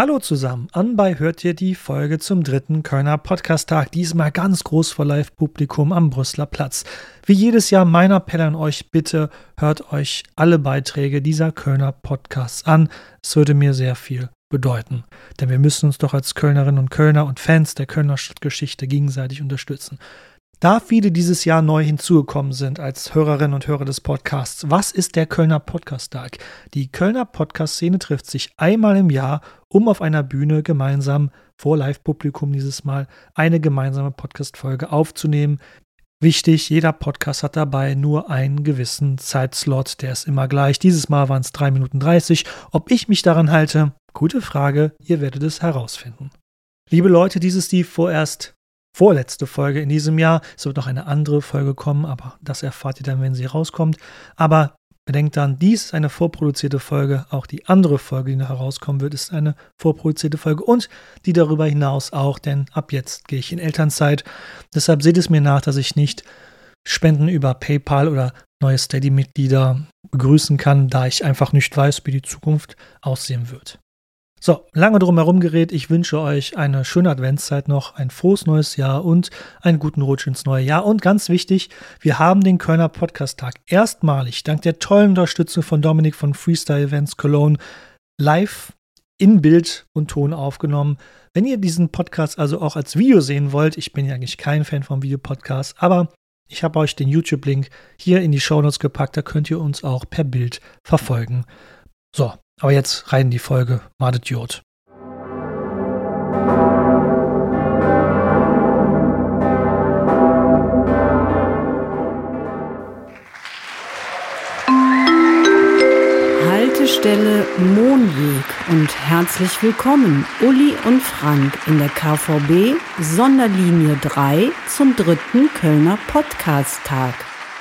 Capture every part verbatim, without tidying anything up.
Hallo zusammen, anbei hört ihr die Folge zum dritten Kölner Podcast-Tag, diesmal ganz groß vor Live-Publikum am Brüsseler Platz. Wie jedes Jahr mein Appell an euch, bitte hört euch alle Beiträge dieser Kölner Podcasts an. Es würde mir sehr viel bedeuten, denn wir müssen uns doch als Kölnerinnen und Kölner und Fans der Kölner Stadtgeschichte gegenseitig unterstützen. Da viele dieses Jahr neu hinzugekommen sind als Hörerinnen und Hörer des Podcasts, was ist der Kölner Podcast-Tag? Die Kölner Podcast-Szene trifft sich einmal im Jahr, um auf einer Bühne gemeinsam vor Live-Publikum dieses Mal eine gemeinsame Podcast-Folge aufzunehmen. Wichtig, jeder Podcast hat dabei nur einen gewissen Zeitslot, der ist immer gleich. Dieses Mal waren es drei Minuten dreißig. Ob ich mich daran halte? Gute Frage, ihr werdet es herausfinden. Liebe Leute, dies ist die vorerst vorletzte Folge in diesem Jahr. Es wird noch eine andere Folge kommen, aber das erfahrt ihr dann, wenn sie rauskommt. Aber bedenkt dann, dies ist eine vorproduzierte Folge. Auch die andere Folge, die noch herauskommen wird, ist eine vorproduzierte Folge und die darüber hinaus auch, denn ab jetzt gehe ich in Elternzeit. Deshalb seht es mir nach, dass ich nicht Spenden über PayPal oder neue Steady-Mitglieder begrüßen kann, da ich einfach nicht weiß, wie die Zukunft aussehen wird. So, lange drum herum geredet. Ich wünsche euch eine schöne Adventszeit noch, ein frohes neues Jahr und einen guten Rutsch ins neue Jahr. Und ganz wichtig, wir haben den Kölner Podcast-Tag erstmalig dank der tollen Unterstützung von Dominik von Freestyle Events Cologne live in Bild und Ton aufgenommen. Wenn ihr diesen Podcast also auch als Video sehen wollt, ich bin ja eigentlich kein Fan von Videopodcasts, aber ich habe euch den YouTube-Link hier in die Shownotes gepackt, da könnt ihr uns auch per Bild verfolgen. So. Aber jetzt rein in die Folge. Madet Jod. Haltestelle Mohnweg und herzlich willkommen Uli und Frank in der K V B Sonderlinie drei zum dritten Kölner Podcast-Tag.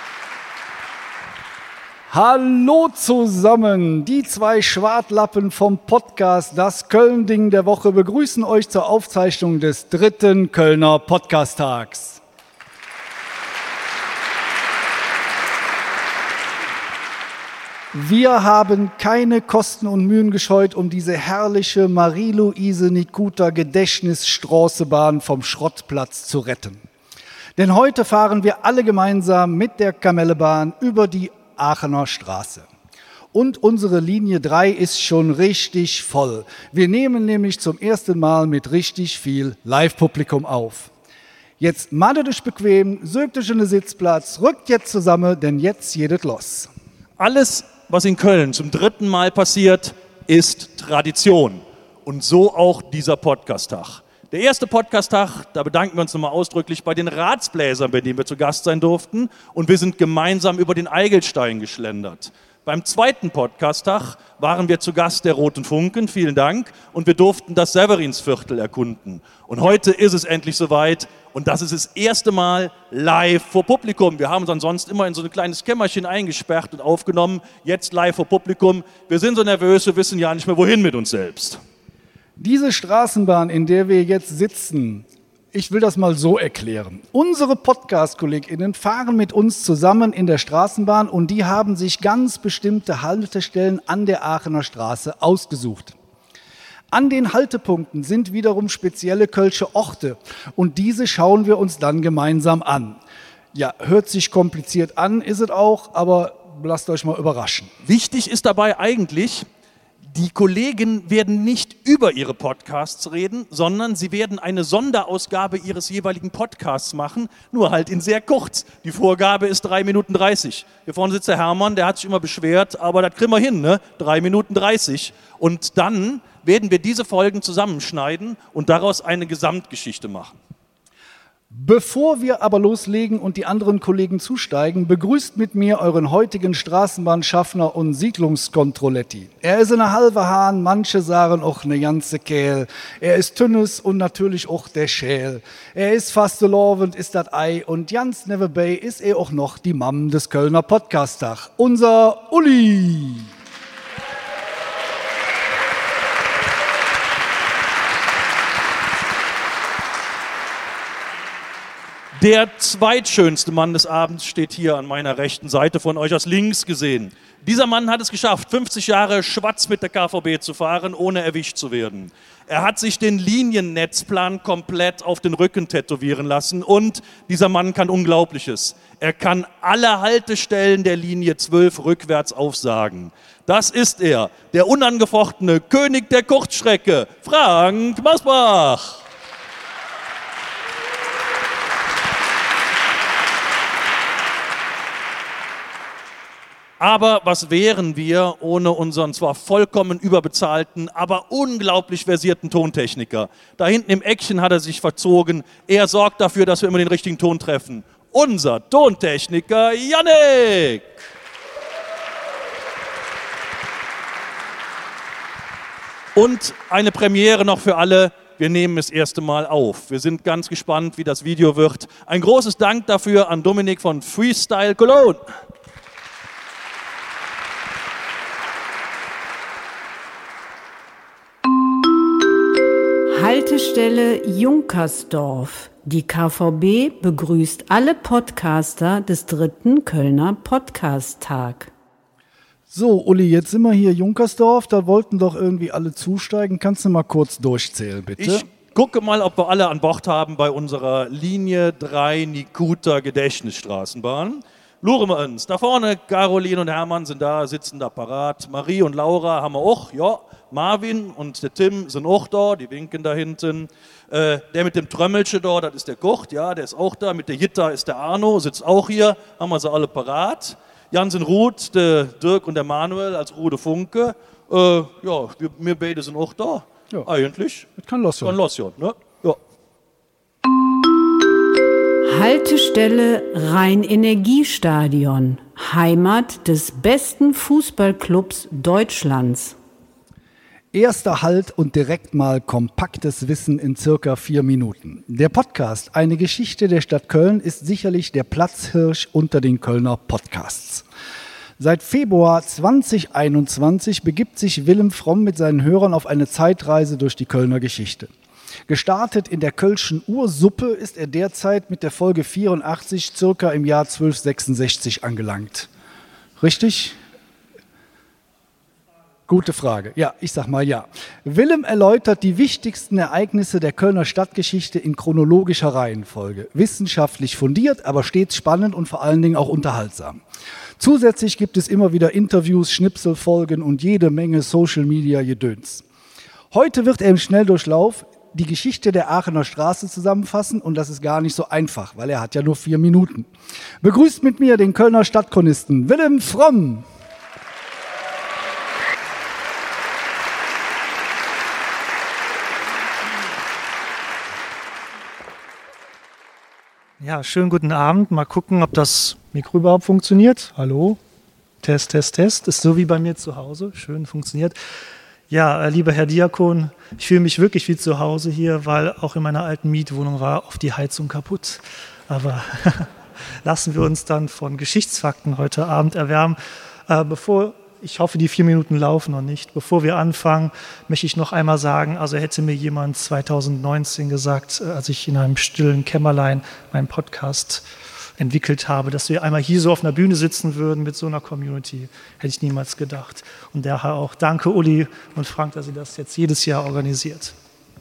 Hallo zusammen, die zwei Schwartlappen vom Podcast Das Köln-Ding der Woche begrüßen euch zur Aufzeichnung des dritten Kölner Podcast-Tags. Wir haben keine Kosten und Mühen gescheut, um diese herrliche Marie-Louise-Nikuta-Gedächtnisstraßenbahn vom Schrottplatz zu retten. Denn heute fahren wir alle gemeinsam mit der Kamellebahn über die Aachener Straße. Und unsere Linie drei ist schon richtig voll. Wir nehmen nämlich zum ersten Mal mit richtig viel Live-Publikum auf. Jetzt madet euch bequem, sögt euch in den Sitzplatz, rückt jetzt zusammen, denn jetzt jedet los. Alles, was in Köln zum dritten Mal passiert, ist Tradition. Und so auch dieser Podcast-Tag. Der erste Podcast-Tag, da bedanken wir uns nochmal ausdrücklich bei den Ratsbläsern, bei denen wir zu Gast sein durften. Und wir sind gemeinsam über den Eigelstein geschlendert. Beim zweiten Podcast-Tag waren wir zu Gast der Roten Funken, vielen Dank. Und wir durften das Severinsviertel erkunden. Und heute ist es endlich soweit. Und das ist das erste Mal live vor Publikum. Wir haben uns ansonsten immer in so ein kleines Kämmerchen eingesperrt und aufgenommen. Jetzt live vor Publikum. Wir sind so nervös, wir wissen ja nicht mehr, wohin mit uns selbst. Diese Straßenbahn, in der wir jetzt sitzen, ich will das mal so erklären. Unsere Podcast-KollegInnen fahren mit uns zusammen in der Straßenbahn und die haben sich ganz bestimmte Haltestellen an der Aachener Straße ausgesucht. An den Haltepunkten sind wiederum spezielle kölsche Orte und diese schauen wir uns dann gemeinsam an. Ja, hört sich kompliziert an, ist es auch, aber lasst euch mal überraschen. Wichtig ist dabei eigentlich, die Kollegen werden nicht über ihre Podcasts reden, sondern sie werden eine Sonderausgabe ihres jeweiligen Podcasts machen, nur halt in sehr kurz. Die Vorgabe ist drei Minuten dreißig. Hier vorne sitzt der Hermann, der hat sich immer beschwert, aber das kriegen wir hin, ne? drei Minuten dreißig. Und dann werden wir diese Folgen zusammenschneiden und daraus eine Gesamtgeschichte machen. Bevor wir aber loslegen und die anderen Kollegen zusteigen, begrüßt mit mir euren heutigen Straßenbahnschaffner und Siedlungskontrolletti. Er ist eine halbe Hahn, manche sagen auch eine ganze Kehl. Er ist Tünnes und natürlich auch der Schäl. Er ist fast lovend, ist das Ei und ganz nebenbei ist er auch noch die Mam des Kölner Podcast-Tag. Unser Uli! Der zweitschönste Mann des Abends steht hier an meiner rechten Seite, von euch aus links gesehen. Dieser Mann hat es geschafft, fünfzig Jahre schwarz mit der K V B zu fahren, ohne erwischt zu werden. Er hat sich den Liniennetzplan komplett auf den Rücken tätowieren lassen und dieser Mann kann Unglaubliches. Er kann alle Haltestellen der Linie zwölf rückwärts aufsagen. Das ist er, der unangefochtene König der Kurzstrecke, Frank Masbach. Aber was wären wir ohne unseren zwar vollkommen überbezahlten, aber unglaublich versierten Tontechniker? Da hinten im Eckchen hat er sich verzogen. Er sorgt dafür, dass wir immer den richtigen Ton treffen. Unser Tontechniker Jannik! Und eine Premiere noch für alle. Wir nehmen das erste Mal auf. Wir sind ganz gespannt, wie das Video wird. Ein großes Dank dafür an Dominik von Freestyle Cologne. Haltestelle Junkersdorf. Die K V B begrüßt alle Podcaster des dritten Kölner Podcast-Tag. So, Uli, jetzt sind wir hier Junkersdorf, da wollten doch irgendwie alle zusteigen. Kannst du mal kurz durchzählen, bitte? Ich gucke mal, ob wir alle an Bord haben bei unserer Linie drei Nikuta Gedächtnisstraßenbahn. Luren wir uns. Da vorne, Caroline und Hermann sind da, sitzen da parat. Marie und Laura haben wir auch, ja. Marvin und der Tim sind auch da, die winken da hinten. Äh, der mit dem Trömmelchen da, das ist der Kurt, ja, der ist auch da. Mit der Jitta ist der Arno, sitzt auch hier, haben wir sie alle parat. Jansen Ruth, der Dirk und der Manuel als Rude Funke. Äh, ja, wir, wir beide sind auch da. Ja. Eigentlich. Das kann los Kann los sein, ne? Ja. Haltestelle Rhein-Energiestadion, Heimat des besten Fußballclubs Deutschlands. Erster Halt und direkt mal kompaktes Wissen in circa vier Minuten. Der Podcast Eine Geschichte der Stadt Köln ist sicherlich der Platzhirsch unter den Kölner Podcasts. Seit Februar zwanzig einundzwanzig begibt sich Willem Fromm mit seinen Hörern auf eine Zeitreise durch die Kölner Geschichte. Gestartet in der Kölschen Ursuppe ist er derzeit mit der Folge vierundachtzig circa im Jahr zwölfhundertsechsundsechzig angelangt. Richtig? Gute Frage. Ja, ich sag mal ja. Willem erläutert die wichtigsten Ereignisse der Kölner Stadtgeschichte in chronologischer Reihenfolge. Wissenschaftlich fundiert, aber stets spannend und vor allen Dingen auch unterhaltsam. Zusätzlich gibt es immer wieder Interviews, Schnipselfolgen und jede Menge Social-Media-Gedöns. Heute wird er im Schnelldurchlauf die Geschichte der Aachener Straße zusammenfassen und das ist gar nicht so einfach, weil er hat ja nur vier Minuten. Begrüßt mit mir den Kölner Stadtchronisten Willem Fromm. Ja, schönen guten Abend. Mal gucken, ob das Mikro überhaupt funktioniert. Hallo? Test, Test, Test. Ist so wie bei mir zu Hause. Schön funktioniert. Ja, äh, lieber Herr Diakon, ich fühle mich wirklich wie zu Hause hier, weil auch in meiner alten Mietwohnung war oft die Heizung kaputt. Aber lassen wir uns dann von Geschichtsfakten heute Abend erwärmen. Äh, bevor Ich hoffe, die vier Minuten laufen noch nicht. Bevor wir anfangen, möchte ich noch einmal sagen, also hätte mir jemand zweitausendneunzehn gesagt, als ich in einem stillen Kämmerlein meinen Podcast entwickelt habe, dass wir einmal hier so auf einer Bühne sitzen würden mit so einer Community, hätte ich niemals gedacht. Und daher auch danke Uli und Frank, dass ihr das jetzt jedes Jahr organisiert.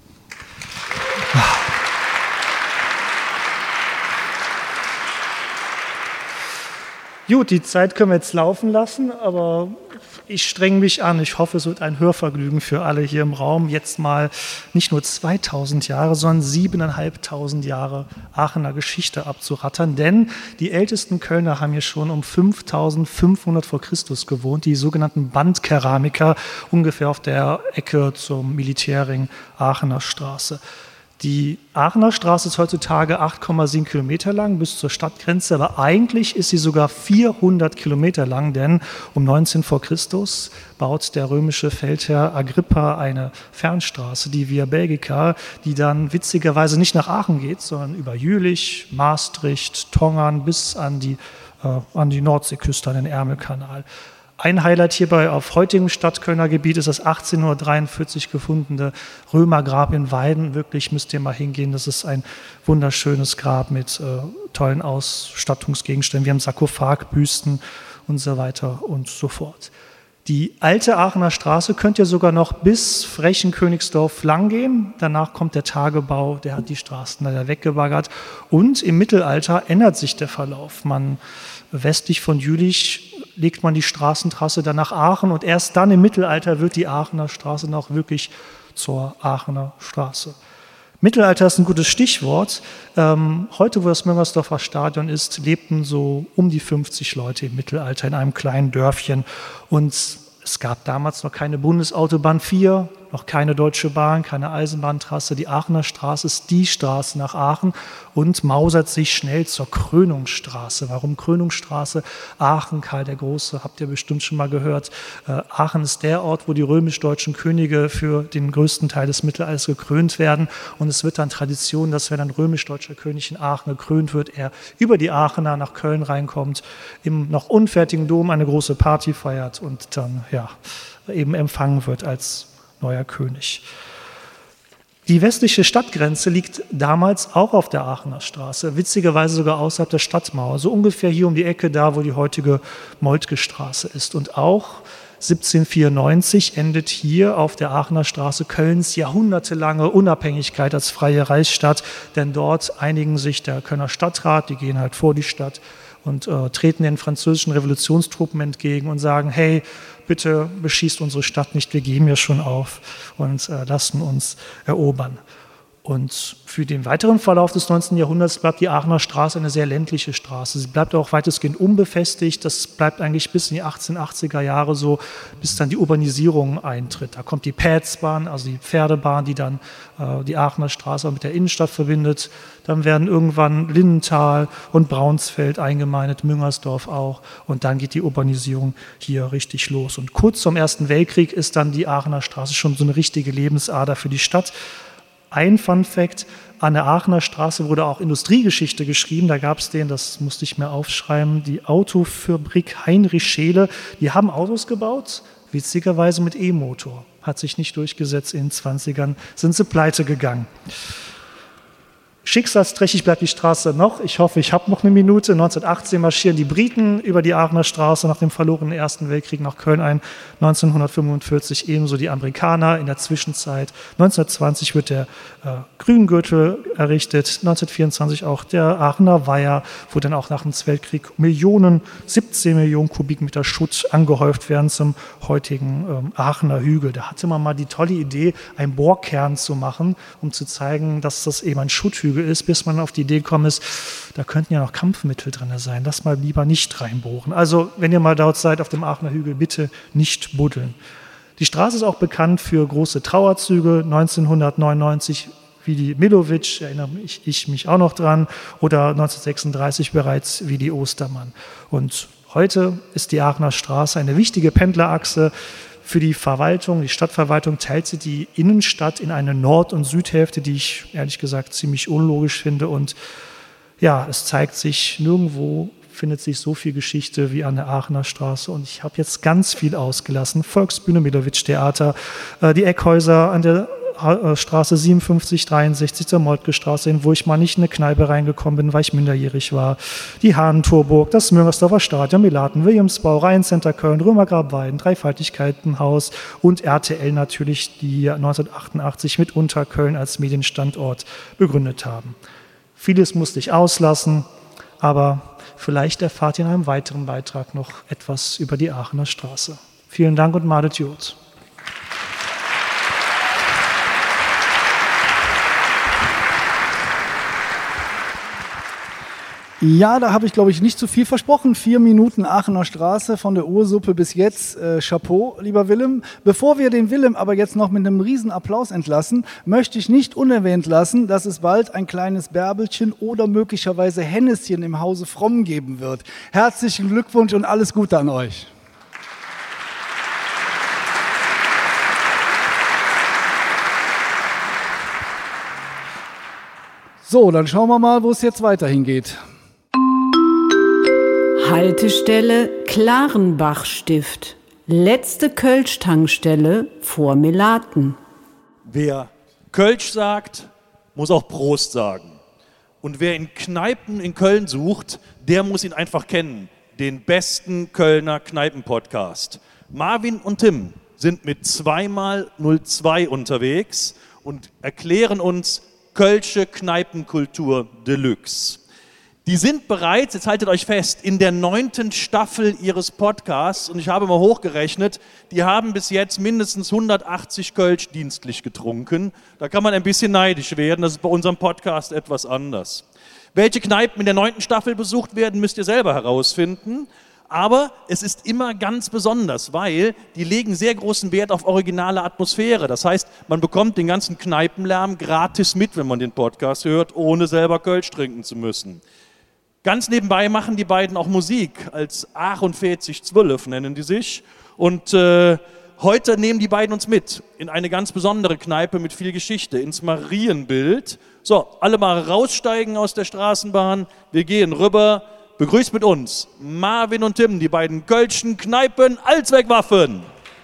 Gut, die Zeit können wir jetzt laufen lassen, aber ich strenge mich an. Ich hoffe, es wird ein Hörvergnügen für alle hier im Raum, jetzt mal nicht nur zweitausend Jahre, sondern siebeneinhalbtausend Jahre Aachener Geschichte abzurattern. Denn die ältesten Kölner haben hier schon um fünftausendfünfhundert vor Christus gewohnt, die sogenannten Bandkeramiker, ungefähr auf der Ecke zum Militärring Aachener Straße. Die Aachener Straße ist heutzutage acht Komma sieben Kilometer lang bis zur Stadtgrenze, aber eigentlich ist sie sogar vierhundert Kilometer lang, denn um neunzehn vor Christus baut der römische Feldherr Agrippa eine Fernstraße, die Via Belgica, die dann witzigerweise nicht nach Aachen geht, sondern über Jülich, Maastricht, Tongern bis an die, äh, an die Nordseeküste, an den Ärmelkanal. Ein Highlight hierbei auf heutigem Stadtkölner Gebiet ist das achtzehnhundertdreiundvierzig gefundene Römergrab in Weiden. Wirklich müsst ihr mal hingehen. Das ist ein wunderschönes Grab mit äh, tollen Ausstattungsgegenständen. Wir haben Sarkophag, Büsten und so weiter und so fort. Die alte Aachener Straße könnt ihr sogar noch bis Frechen-Königsdorf lang gehen. Danach kommt der Tagebau, der hat die Straßen leider weggebaggert. Und im Mittelalter ändert sich der Verlauf. Man westlich von Jülich legt man die Straßentrasse dann nach Aachen und erst dann im Mittelalter wird die Aachener Straße noch wirklich zur Aachener Straße. Mittelalter ist ein gutes Stichwort. Ähm, heute, wo das Müngersdorfer Stadion ist, lebten so um die fünfzig Leute im Mittelalter in einem kleinen Dörfchen. Und es gab damals noch keine Bundesautobahn vier, noch keine Deutsche Bahn, keine Eisenbahntrasse. Die Aachener Straße ist die Straße nach Aachen und mausert sich schnell zur Krönungsstraße. Warum Krönungsstraße? Aachen, Karl der Große, habt ihr bestimmt schon mal gehört. Äh, Aachen ist der Ort, wo die römisch-deutschen Könige für den größten Teil des Mittelalters gekrönt werden. Und es wird dann Tradition, dass wenn ein römisch-deutscher König in Aachen gekrönt wird, er über die Aachener nach Köln reinkommt, im noch unfertigen Dom eine große Party feiert und dann ja, eben empfangen wird als neuer König. Die westliche Stadtgrenze liegt damals auch auf der Aachener Straße, witzigerweise sogar außerhalb der Stadtmauer, so ungefähr hier um die Ecke, da wo die heutige Moltke Straße ist. Und auch siebzehnhundertvierundneunzig endet hier auf der Aachener Straße Kölns jahrhundertelange Unabhängigkeit als freie Reichsstadt, denn dort einigen sich der Kölner Stadtrat, die gehen halt vor die Stadt und äh, treten den französischen Revolutionstruppen entgegen und sagen, hey, bitte beschießt unsere Stadt nicht, wir geben ja schon auf und äh, lassen uns erobern. Und für den weiteren Verlauf des neunzehnten Jahrhunderts bleibt die Aachener Straße eine sehr ländliche Straße. Sie bleibt auch weitestgehend unbefestigt. Das bleibt eigentlich bis in die achtzehnhundertachtziger Jahre so, bis dann die Urbanisierung eintritt. Da kommt die Pätzbahn, also die Pferdebahn, die dann äh, die Aachener Straße mit der Innenstadt verbindet. Dann werden irgendwann Lindenthal und Braunsfeld eingemeindet, Müngersdorf auch. Und dann geht die Urbanisierung hier richtig los. Und kurz zum Ersten Weltkrieg ist dann die Aachener Straße schon so eine richtige Lebensader für die Stadt. Ein Fun Fact, an der Aachener Straße wurde auch Industriegeschichte geschrieben, da gab es den, das musste ich mir aufschreiben, die Autofabrik Heinrich Scheele, die haben Autos gebaut, witzigerweise mit E-Motor, hat sich nicht durchgesetzt, in den zwanzigern sind sie pleite gegangen. Schicksalsträchtig bleibt die Straße noch. Ich hoffe, ich habe noch eine Minute. neunzehnhundertachtzehn marschieren die Briten über die Aachener Straße nach dem verlorenen Ersten Weltkrieg nach Köln ein. neunzehnhundertfünfundvierzig ebenso die Amerikaner. In der Zwischenzeit neunzehnhundertzwanzig wird der äh, Grüngürtel errichtet. neunzehnhundertvierundzwanzig auch der Aachener Weiher, wo dann auch nach dem Weltkrieg Millionen, siebzehn Millionen Kubikmeter Schutt angehäuft werden zum heutigen ähm, Aachener Hügel. Da hatte man mal die tolle Idee, einen Bohrkern zu machen, um zu zeigen, dass das eben ein Schutthügel ist, bis man auf die Idee gekommen ist, da könnten ja noch Kampfmittel drin sein, das mal lieber nicht reinbohren. Also wenn ihr mal dort seid auf dem Aachener Hügel, bitte nicht buddeln. Die Straße ist auch bekannt für große Trauerzüge, neunzehnhundertneunundneunzig wie die Milovic, erinnere mich, ich mich auch noch dran, oder neunzehnhundertsechsunddreißig bereits wie die Ostermann. Und heute ist die Aachener Straße eine wichtige Pendlerachse. Für die Verwaltung, die Stadtverwaltung teilt sie die Innenstadt in eine Nord- und Südhälfte, die ich ehrlich gesagt ziemlich unlogisch finde. Und ja, es zeigt sich, nirgendwo findet sich so viel Geschichte wie an der Aachener Straße. Und ich habe jetzt ganz viel ausgelassen. Volksbühne, Milovic-Theater, äh, die Eckhäuser an der Straße siebenundfünfzig, dreiundsechzig zur Moltke Straße, wo ich mal nicht in eine Kneipe reingekommen bin, weil ich minderjährig war. Die Hahnentorburg, das Müngersdorfer Stadion, Melaten, Williamsbau, Rheincenter Köln, Römergrab Weiden, Dreifaltigkeitenhaus und R T L natürlich, die neunzehnhundertachtundachtzig mit Unterköln als Medienstandort begründet haben. Vieles musste ich auslassen, aber vielleicht erfahrt ihr in einem weiteren Beitrag noch etwas über die Aachener Straße. Vielen Dank und malet Jod. Ja, da habe ich, glaube ich, nicht zu viel versprochen. Vier Minuten Aachener Straße von der Ursuppe bis jetzt. Äh, Chapeau, lieber Willem. Bevor wir den Willem aber jetzt noch mit einem riesen Applaus entlassen, möchte ich nicht unerwähnt lassen, dass es bald ein kleines Bärbelchen oder möglicherweise Henneschen im Hause Fromm geben wird. Herzlichen Glückwunsch und alles Gute an euch. So, dann schauen wir mal, wo es jetzt weiterhin geht. Haltestelle Klarenbachstift. Letzte Kölsch-Tankstelle vor Melaten. Wer Kölsch sagt, muss auch Prost sagen. Und wer in Kneipen in Köln sucht, der muss ihn einfach kennen. Den besten Kölner Kneipen-Podcast. Marvin und Tim sind mit zweimal null zwei unterwegs und erklären uns Kölsche Kneipenkultur Deluxe. Die sind bereits, jetzt haltet euch fest, in der neunten Staffel ihres Podcasts und ich habe mal hochgerechnet, die haben bis jetzt mindestens hundertachtzig Kölsch dienstlich getrunken. Da kann man ein bisschen neidisch werden, das ist bei unserem Podcast etwas anders. Welche Kneipen in der neunten Staffel besucht werden, müsst ihr selber herausfinden. Aber es ist immer ganz besonders, weil die legen sehr großen Wert auf originale Atmosphäre. Das heißt, man bekommt den ganzen Kneipenlärm gratis mit, wenn man den Podcast hört, ohne selber Kölsch trinken zu müssen. Ganz nebenbei machen die beiden auch Musik, als achtundvierzig zwölf nennen die sich. Und äh, heute nehmen die beiden uns mit in eine ganz besondere Kneipe mit viel Geschichte, ins Marienbild. So, alle mal raussteigen aus der Straßenbahn, wir gehen rüber. Begrüßt mit uns Marvin und Tim, die beiden Kölschen Kneipen Allzweckwaffen.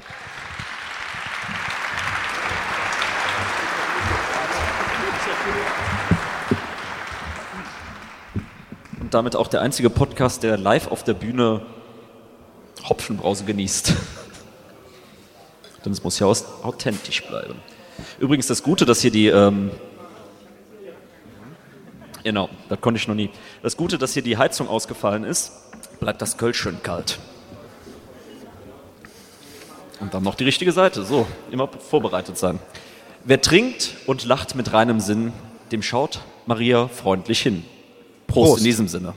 Und damit auch der einzige Podcast, der live auf der Bühne Hopfenbrause genießt. Denn es muss ja authentisch bleiben. Übrigens das Gute, dass hier die... Ähm genau, das konnte ich noch nie. Das Gute, dass hier die Heizung ausgefallen ist, bleibt das Kölsch schön kalt. Und dann noch die richtige Seite. So, immer vorbereitet sein. Wer trinkt und lacht mit reinem Sinn, dem schaut Maria freundlich hin. Prost, Prost in diesem Sinne.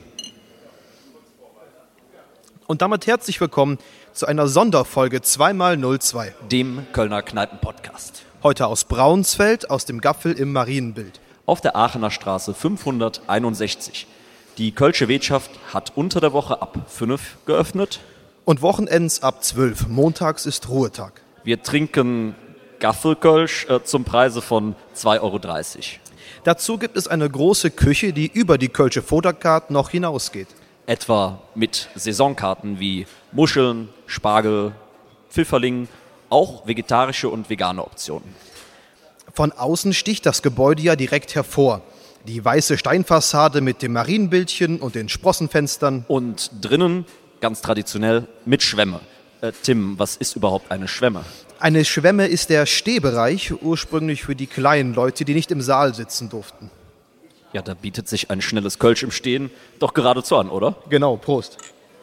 Und damit herzlich willkommen zu einer Sonderfolge zwei mal null zwei. Dem Kölner Kneipen-Podcast. Heute aus Braunsfeld, aus dem Gaffel im Marienbild. Auf der Aachener Straße fünfhunderteinundsechzig. Die Kölsche Wirtschaft hat unter der Woche ab fünf geöffnet. Und Wochenends ab zwölf. Montags ist Ruhetag. Wir trinken Gaffelkölsch äh, zum Preise von zwei Euro dreißig. Dazu gibt es eine große Küche, die über die Kölsche Foderkarte noch hinausgeht. Etwa mit Saisonkarten wie Muscheln, Spargel, Pfifferling, auch vegetarische und vegane Optionen. Von außen sticht das Gebäude ja direkt hervor. Die weiße Steinfassade mit dem Marienbildchen und den Sprossenfenstern. Und drinnen, ganz traditionell, mit Schwemme. Äh, Tim, was ist überhaupt eine Schwemme? Eine Schwemme ist der Stehbereich, ursprünglich für die kleinen Leute, die nicht im Saal sitzen durften. Ja, da bietet sich ein schnelles Kölsch im Stehen doch geradezu an, oder? Genau, Prost.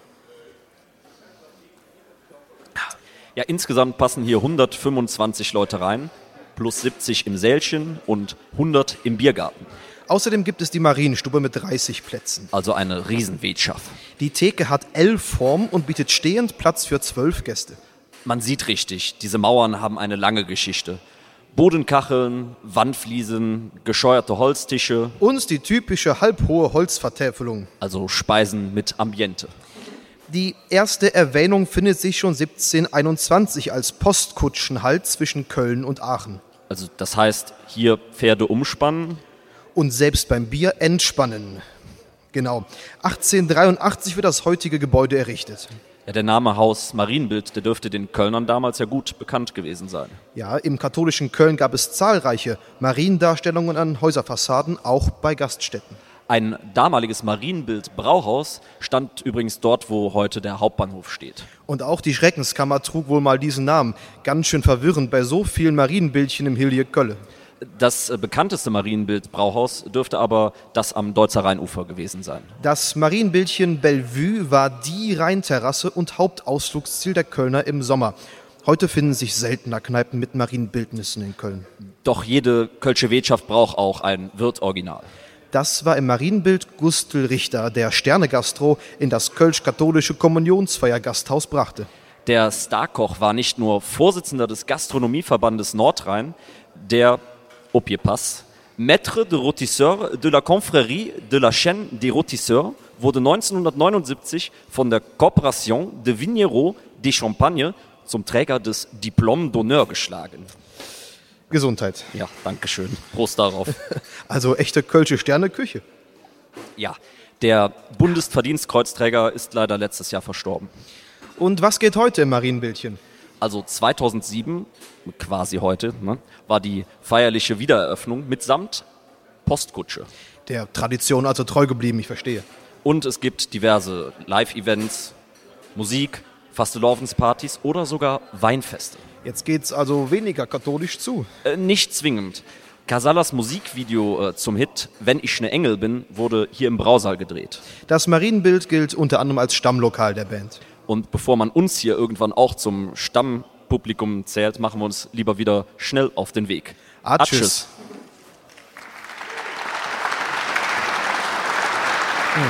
Ja, insgesamt passen hier hundertfünfundzwanzig Leute rein, plus siebzig im Sälchen und hundert im Biergarten. Außerdem gibt es die Marienstube mit dreißig Plätzen. Also eine Riesenwirtschaft. Die Theke hat L-Form und bietet stehend Platz für zwölf Gäste. Man sieht richtig, diese Mauern haben eine lange Geschichte. Bodenkacheln, Wandfliesen, gescheuerte Holztische. Und die typische halbhohe Holzvertäfelung. Also Speisen mit Ambiente. Die erste Erwähnung findet sich schon siebzehnhunderteinundzwanzig als Postkutschenhalt zwischen Köln und Aachen. Also das heißt, hier Pferde umspannen. Und selbst beim Bier entspannen. Genau. achtzehnhundertdreiundachtzig wird das heutige Gebäude errichtet. Ja, der Name Haus Marienbild, der dürfte den Kölnern damals ja gut bekannt gewesen sein. Ja, im katholischen Köln gab es zahlreiche Mariendarstellungen an Häuserfassaden, auch bei Gaststätten. Ein damaliges Marienbild-Brauhaus stand übrigens dort, wo heute der Hauptbahnhof steht. Und auch die Schreckenskammer trug wohl mal diesen Namen. Ganz schön verwirrend bei so vielen Marienbildchen im Hilje Kölle. Das bekannteste Marienbild-Brauhaus dürfte aber das am Deutzer Rheinufer gewesen sein. Das Marienbildchen Bellevue war die Rheinterrasse und Hauptausflugsziel der Kölner im Sommer. Heute finden sich seltener Kneipen mit Marienbildnissen in Köln. Doch jede Kölsche Wirtschaft braucht auch ein Wirt-Original. Das war im Marienbild Gustl Richter, der Sterne-Gastro in das kölsch-katholische Kommunionsfeiergasthaus brachte. Der Starkoch war nicht nur Vorsitzender des Gastronomieverbandes Nordrhein, der Opiepass, Maître de Rôtisseur de la Confrérie de la Chaîne des Rôtisseurs, wurde neunzehnhundertneunundsiebzig von der Coopération de Vignerons de Champagne zum Träger des Diplôme d'honneur geschlagen. Gesundheit. Ja, danke schön. Prost darauf. Also echte kölsche Sterneküche. Ja, Der Bundesverdienstkreuzträger ist leider letztes Jahr verstorben. Und was geht heute im Marienbildchen? Also zweitausendsieben, quasi heute, ne, war die feierliche Wiedereröffnung mitsamt Postkutsche. Der Tradition also treu geblieben, ich verstehe. Und es gibt diverse Live-Events, Musik, Fastelovenspartys oder sogar Weinfeste. Jetzt geht's also weniger katholisch zu. Äh, nicht zwingend. Casalas Musikvideo äh, zum Hit Wenn ich ne Engel bin wurde hier im Brausaal gedreht. Das Marienbild gilt unter anderem als Stammlokal der Band. Und bevor man uns hier irgendwann auch zum Stammpublikum zählt, machen wir uns lieber wieder schnell auf den Weg. Ah, tschüss. Hm.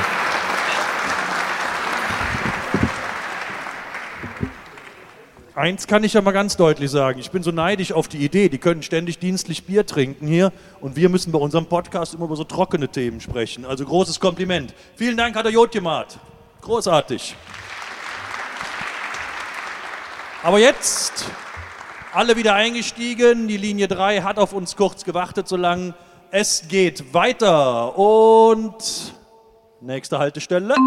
Eins kann ich ja mal ganz deutlich sagen, ich bin so neidisch auf die Idee, die können ständig dienstlich Bier trinken hier und wir müssen bei unserem Podcast immer über so trockene Themen sprechen. Also großes Kompliment. Vielen Dank, hat er Jod gemacht. Großartig. Aber jetzt, alle wieder eingestiegen, die Linie drei hat auf uns kurz gewartet so lange. Es geht weiter und nächste Haltestelle.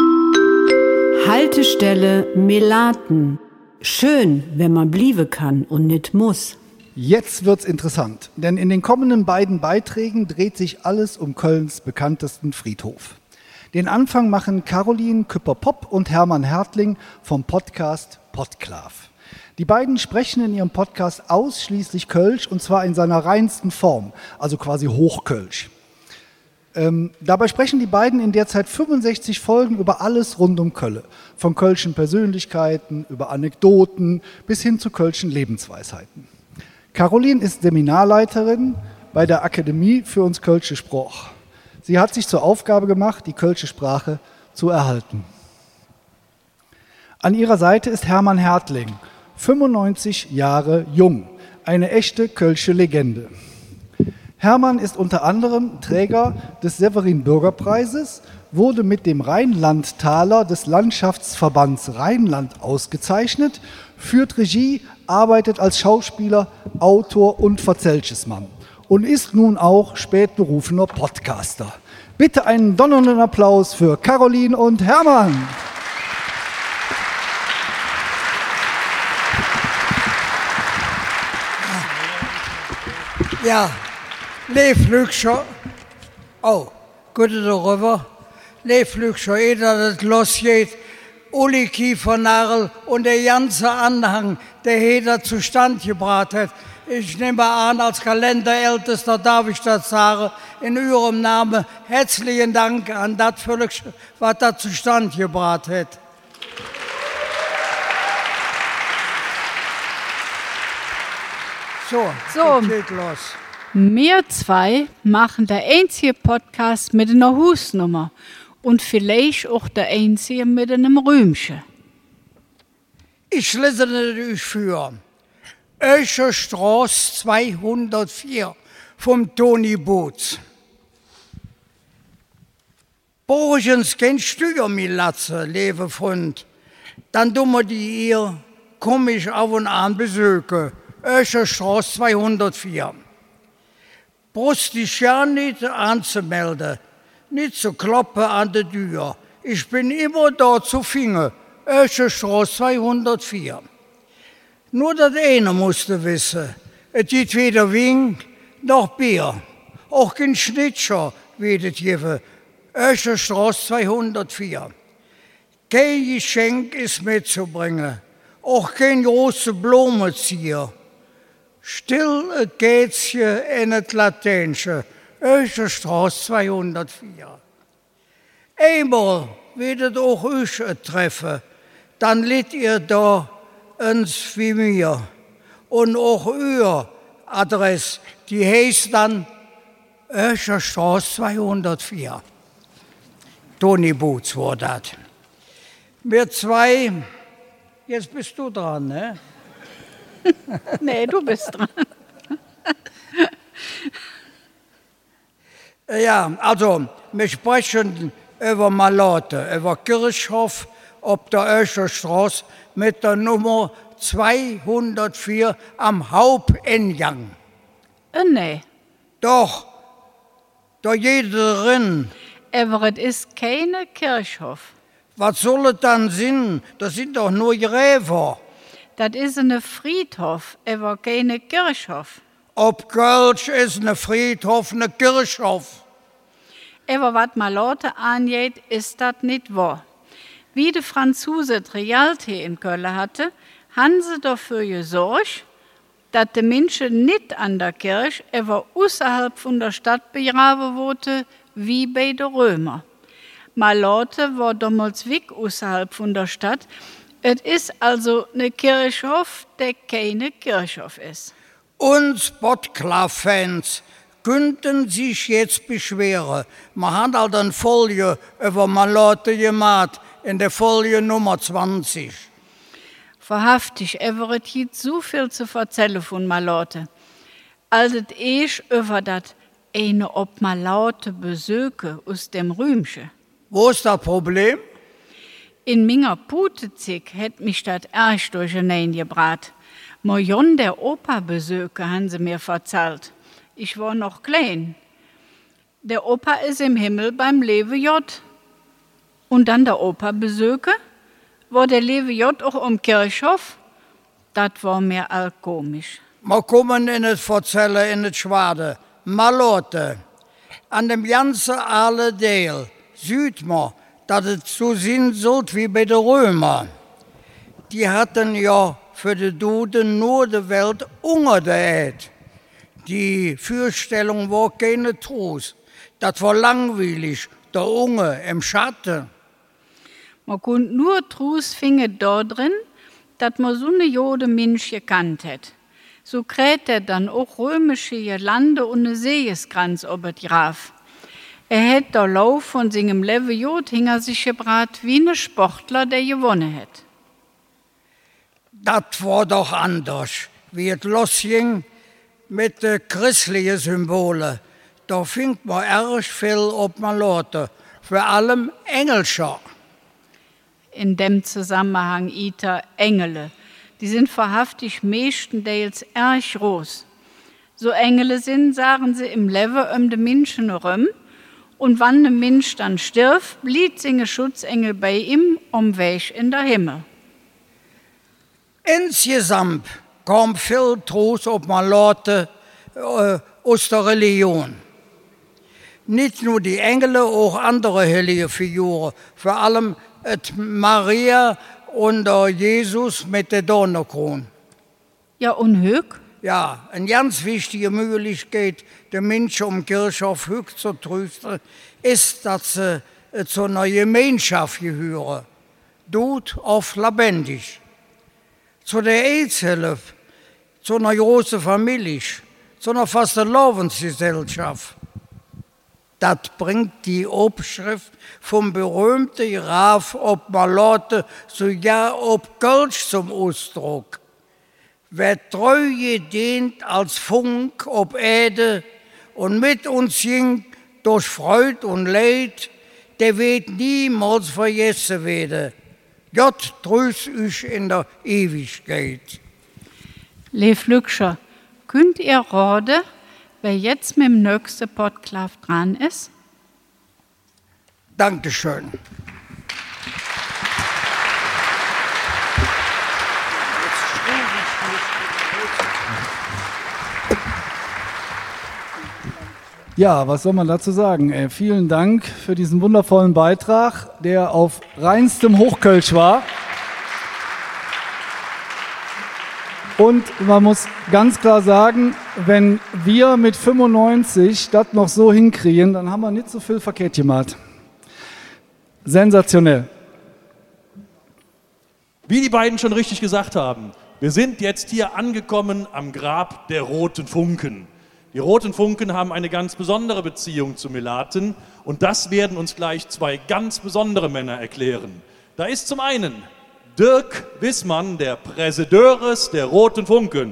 Haltestelle Melaten. Schön, wenn man bliebe kann und nicht muss. Jetzt wird's interessant, denn in den kommenden beiden Beiträgen dreht sich alles um Kölns bekanntesten Friedhof. Den Anfang machen Caroline Küpper-Popp und Hermann Hertling vom Podcast Podklav. Die beiden sprechen in ihrem Podcast ausschließlich Kölsch und zwar in seiner reinsten Form, also quasi Hochkölsch. Ähm, dabei sprechen die beiden in derzeit fünfundsechzig Folgen über alles rund um Kölle. Von kölschen Persönlichkeiten, über Anekdoten bis hin zu kölschen Lebensweisheiten. Caroline ist Seminarleiterin bei der Akademie für uns Kölsche Spruch. Sie hat sich zur Aufgabe gemacht, die kölsche Sprache zu erhalten. An ihrer Seite ist Hermann Hertling, fünfundneunzig Jahre jung, eine echte kölsche Legende. Hermann ist unter anderem Träger des Severin-Bürgerpreises, wurde mit dem Rheinlandtaler des Landschaftsverbands Rheinland ausgezeichnet, führt Regie, arbeitet als Schauspieler, Autor und Verzählnismann und ist nun auch spätberufener Podcaster. Bitte einen donnernden Applaus für Caroline und Hermann. Ja, leef Lükscher. Oh, gute darüber. Leef Lükscher, ehe das losgeht. Uli Kiefernagel und der ganze Anhang, der Heder zustand gebracht hat. Ich nehme an, als Kalenderältester darf ich das sagen, in Ihrem Namen herzlichen Dank an das Völk, was das zustand gebracht hat. So, So. geht los. Wir zwei machen der einzige Podcast mit einer Husnummer und vielleicht auch der einzige mit einem Rühmchen. Ich lese euch für Öscher Straße zweihundertvier vom Toni Boots. Borgens kein Steuermilatze, liebe Freund. Dann tun wir die hier, komm ich auf und an besuchen. Öscher Straße zweihundertvier. Brust dich ja nicht anzumelden, nicht zu kloppen an der Tür. Ich bin immer da zu finden. Öscher Straße zweihundertvier. Nur das eine musste wissen. Es gibt weder Wein noch Bier. Auch kein Schnitzer wird es geben. Öscher Straße zweihundertvier. Kein Geschenk ist mitzubringen. Auch kein große Blumenzieher. Still ein Gätzchen in das Lateinische. Öscher Straße zweihundertvier. Einmal wird es auch euch treffen. Dann litt ihr da uns wie mir. Und auch ihr Adresse, die heißt dann Öscher Straße zweihundertvier. Toni Boots war das. Wir zwei, jetzt bist du dran, ne? Nee, du bist dran. Ja, also, wir sprechen über Malate, über Kirchhof auf der Öscher Straße mit der Nummer zweihundertvier am Haupteingang. Äh, nee. Doch, da geht drin. aber es ist keine Kirchhof. Was soll es dann sein? Das sind doch nur Gräber. Das ist ein Friedhof, aber keine Kirchhof. Ob Kölsch ist eine Friedhof, eine Kirchhof. Aber was Malote angeht, ist das nicht wahr. Wie die Franzose die Realtät in Köln hatte, haben sie dafür gesorgt, dass die Menschen nicht an der Kirche, aber außerhalb von der Stadt begraben wurden, wie bei den Römern. Malote war damals weg außerhalb von der Stadt. Es ist also eine Kirchhof, der keine Kirchhof ist. Uns Bottklar-Fans könnten sich jetzt beschweren. Man hat halt eine Folie über Malote gemacht, in der Folie Nummer zwanzig. Wahrhaftig, aber es gibt so viel zu erzählen von Malote. Als es ist über das eine ob Malote Besuche aus dem Rühmchen. Wo ist das Problem? In meiner Putezig hätt mich das erst durcheinander gebracht. Millionen der Opa-Besuche haben sie mir erzählt. Ich war noch klein. Der Opa ist im Himmel beim Lewe J. Und dann der Opa-Besuche? War der Lewe J auch um Kirchhof? Das war mir all komisch. Wir kommen in das Verzählen in das Schwade. Malote. An dem ganzen alle Teil sieht man, dass es so sein sollte wie bei den Römern. Die hatten ja für die Duden nur die Welt unter der Erde. Die Vorstellung war keine Trost. Das war langweilig, der Unge im Schatten. Man konnte nur Trost finden da drin, dass man so eine Jode Mensch gekannt hat. So kräht er dann auch römische Lande und eine Seeskranz über die Graf. Er hat der Lauf von seinem Leben Jod hinter sich gebracht, wie ein Sportler, der gewonnen hat. Das war doch anders, wie es losging mit den christlichen Symbolen. Da fing man erst viel auf Malote, vor allem Engelscher. In dem Zusammenhang ita Engele. Die sind wahrhaftig mestenteils erg groß. So Engele sind, sagen sie, im Leben um den Menschen herum. Und wenn der Mensch dann stirbt, blieb seine Schutzengel bei ihm um Weg in der Himmel. Insgesamt kam viel Trost auf Malote äh, aus der Religion. Nicht nur die Engel, auch andere heilige Figuren. Vor allem Maria und der Jesus mit der Donnerkrone. Ja, und Höck? Ja, eine ganz wichtige Möglichkeit, den Menschen um Kirchhof Höck zu trösten, ist, dass sie zu einer Gemeinschaft gehören. Dort oft lebendig. Zu der Aidshilfe, zu einer großen Familie, zu einer fasten Lebensgesellschaft. Das bringt die Obschrift vom berühmten Graf ob Malote sogar ob Kölsch zum Ausdruck. Wer treu gedient als Funk ob Erde und mit uns ging durch Freud und Leid, der wird niemals vergessen werden. Gott tröst euch in der Ewigkeit. Lev Lückscher, könnt ihr raten, wer jetzt mit dem nächsten Podcast dran ist? Dankeschön. Ja, was soll man dazu sagen? Äh, vielen Dank für diesen wundervollen Beitrag, der auf reinstem Hochkölsch war. Und man muss ganz klar sagen, wenn wir mit fünfundneunzig das noch so hinkriegen, dann haben wir nicht so viel verkehrt gemacht. Sensationell. Wie die beiden schon richtig gesagt haben, wir sind jetzt hier angekommen am Grab der Roten Funken. Die Roten Funken haben eine ganz besondere Beziehung zu Melaten und das werden uns gleich zwei ganz besondere Männer erklären. Da ist zum einen Dirk Wissmann, der Präsideurs der Roten Funken.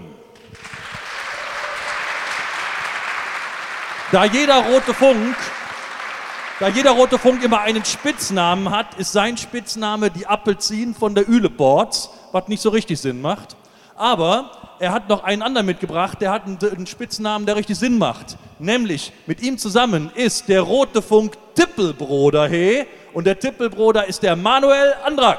Da jeder rote Funk, da jeder rote Funk immer einen Spitznamen hat, ist sein Spitzname die Appelzin von der Üleports, was nicht so richtig Sinn macht. Aber er hat noch einen anderen mitgebracht, der hat einen Spitznamen, der richtig Sinn macht, Nämlich mit ihm zusammen ist der rote Funk Tippelbroder he und der Tippelbroder ist der Manuel Andrak.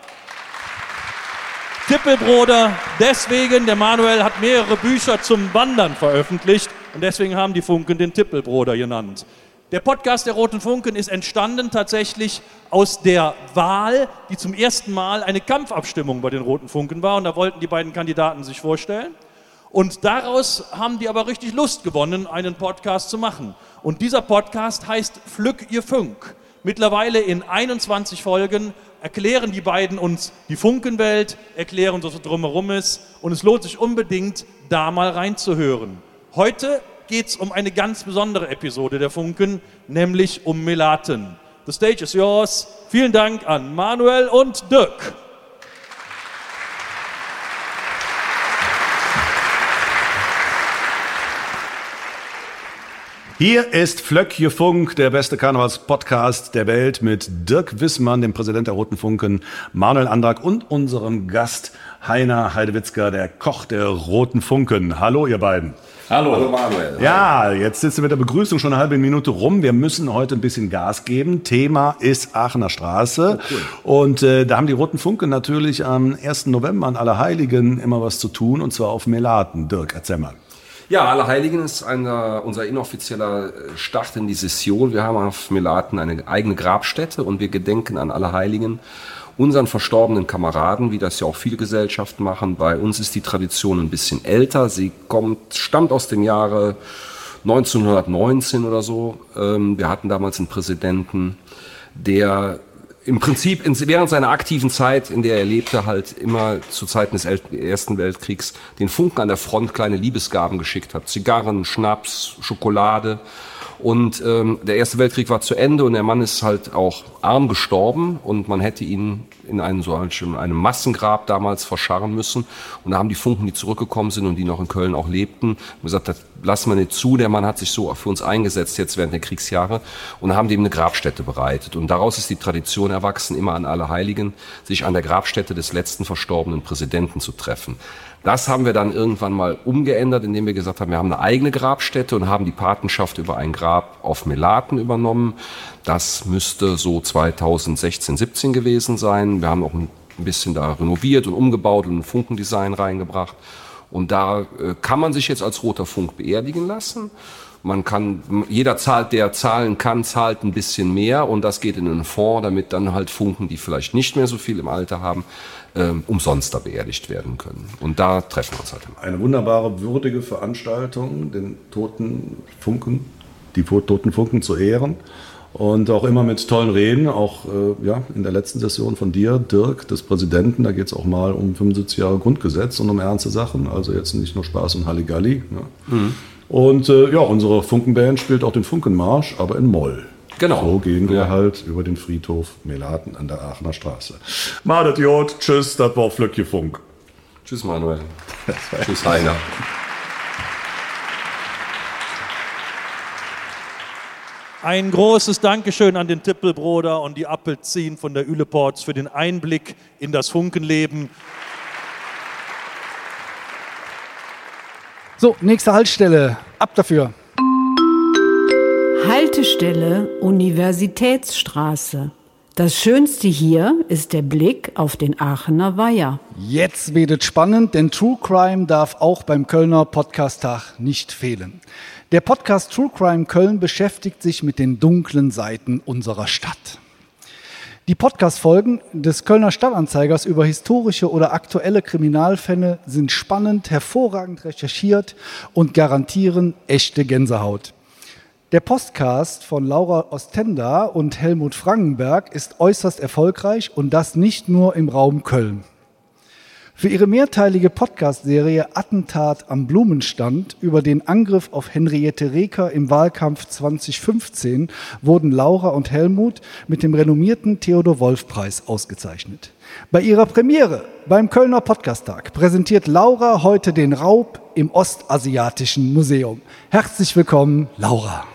Tippelbroder deswegen, der Manuel hat mehrere Bücher zum Wandern veröffentlicht und deswegen haben die Funken den Tippelbroder genannt. Der Podcast der Roten Funken ist entstanden tatsächlich aus der Wahl, die zum ersten Mal eine Kampfabstimmung bei den Roten Funken war. Und da wollten die beiden Kandidaten sich vorstellen. Und daraus haben die aber richtig Lust gewonnen, einen Podcast zu machen. Und dieser Podcast heißt Pflück ihr Funk. Mittlerweile in einundzwanzig Folgen erklären die beiden uns die Funkenwelt, erklären, was so drumherum ist. Und es lohnt sich unbedingt, da mal reinzuhören. Heute geht es um eine ganz besondere Episode der Funken, nämlich um Melaten. The stage is yours. Vielen Dank an Manuel und Dirk. Hier ist Flöckje Funk, der beste Karnevalspodcast der Welt mit Dirk Wissmann, dem Präsident der Roten Funken, Manuel Andrak und unserem Gast Heiner Heidewitzka, der Koch der Roten Funken. Hallo ihr beiden. Hallo. Hallo Manuel. Ja, jetzt sitzen wir mit der Begrüßung schon eine halbe Minute rum. Wir müssen heute ein bisschen Gas geben. Thema ist Aachener Straße. Oh, cool. Und äh, da haben die Roten Funken natürlich am ersten November an Allerheiligen immer was zu tun, und zwar auf Melaten. Dirk, erzähl mal. Ja, Allerheiligen ist eine, unser inoffizieller Start in die Session. Wir haben auf Melaten eine eigene Grabstätte und wir gedenken an Allerheiligen, unseren verstorbenen Kameraden, wie das ja auch viele Gesellschaften machen. Bei uns ist die Tradition ein bisschen älter. Sie kommt, stammt aus dem Jahre neunzehnhundertneunzehn oder so. Wir hatten damals einen Präsidenten, der im Prinzip während seiner aktiven Zeit, in der er lebte, halt immer zu Zeiten des Ersten Weltkriegs den Funken an der Front kleine Liebesgaben geschickt hat. Zigarren, Schnaps, Schokolade. Und ähm, der Erste Weltkrieg war zu Ende und der Mann ist halt auch arm gestorben und man hätte ihn in einem, so einem Massengrab damals verscharren müssen. Und da haben die Funken, die zurückgekommen sind und die noch in Köln auch lebten, gesagt, das lassen wir nicht zu. Der Mann hat sich so für uns eingesetzt jetzt während der Kriegsjahre und haben ihm eine Grabstätte bereitet. Und daraus ist die Tradition erwachsen, immer an Allerheiligen, sich an der Grabstätte des letzten verstorbenen Präsidenten zu treffen. Das haben wir dann irgendwann mal umgeändert, indem wir gesagt haben, wir haben eine eigene Grabstätte und haben die Patenschaft über ein Grab auf Melaten übernommen. Das müsste so zweitausendsechzehn, siebzehn gewesen sein. Wir haben auch ein bisschen da renoviert und umgebaut und ein Funkendesign reingebracht. Und da äh, kann man sich jetzt als Roter Funk beerdigen lassen. Man kann, jeder zahlt, der zahlen kann, zahlt ein bisschen mehr und das geht in einen Fonds, damit dann halt Funken, die vielleicht nicht mehr so viel im Alter haben, ähm, umsonst da beerdigt werden können. Und da treffen wir uns halt immer. Eine wunderbare, würdige Veranstaltung, den toten Funken, die toten Funken zu ehren. Und auch immer mit tollen Reden, auch äh, ja, in der letzten Session von dir, Dirk, des Präsidenten, da geht es auch mal um fünfundsiebzig Jahre Grundgesetz und um ernste Sachen, also jetzt nicht nur Spaß und Halligalli. Ne? Mhm. Und äh, ja, unsere Funkenband spielt auch den Funkenmarsch, aber in Moll. Genau. So gehen wir ja halt über den Friedhof Melaten an der Aachener Straße. Madet Jod, tschüss, das war Flöckje Funk. Tschüss Manuel. Tschüss Heiner. Ein großes Dankeschön an den Tippelbroder und die Appelzien von der Üleports für den Einblick in das Funkenleben. So, nächste Haltestelle. Ab dafür. Haltestelle Universitätsstraße. Das Schönste hier ist der Blick auf den Aachener Weiher. Jetzt wird es spannend, denn True Crime darf auch beim Kölner Podcast-Tag nicht fehlen. Der Podcast True Crime Köln beschäftigt sich mit den dunklen Seiten unserer Stadt. Die Podcast-Folgen des Kölner Stadtanzeigers über historische oder aktuelle Kriminalfälle sind spannend, hervorragend recherchiert und garantieren echte Gänsehaut. Der Podcast von Laura Ostenda und Helmut Frankenberg ist äußerst erfolgreich und das nicht nur im Raum Köln. Für ihre mehrteilige Podcast-Serie Attentat am Blumenstand über den Angriff auf Henriette Reker im Wahlkampf zwanzig fünfzehn wurden Laura und Helmut mit dem renommierten Theodor-Wolf-Preis ausgezeichnet. Bei ihrer Premiere beim Kölner Podcast-Tag präsentiert Laura heute den Raub im Ostasiatischen Museum. Herzlich willkommen, Laura.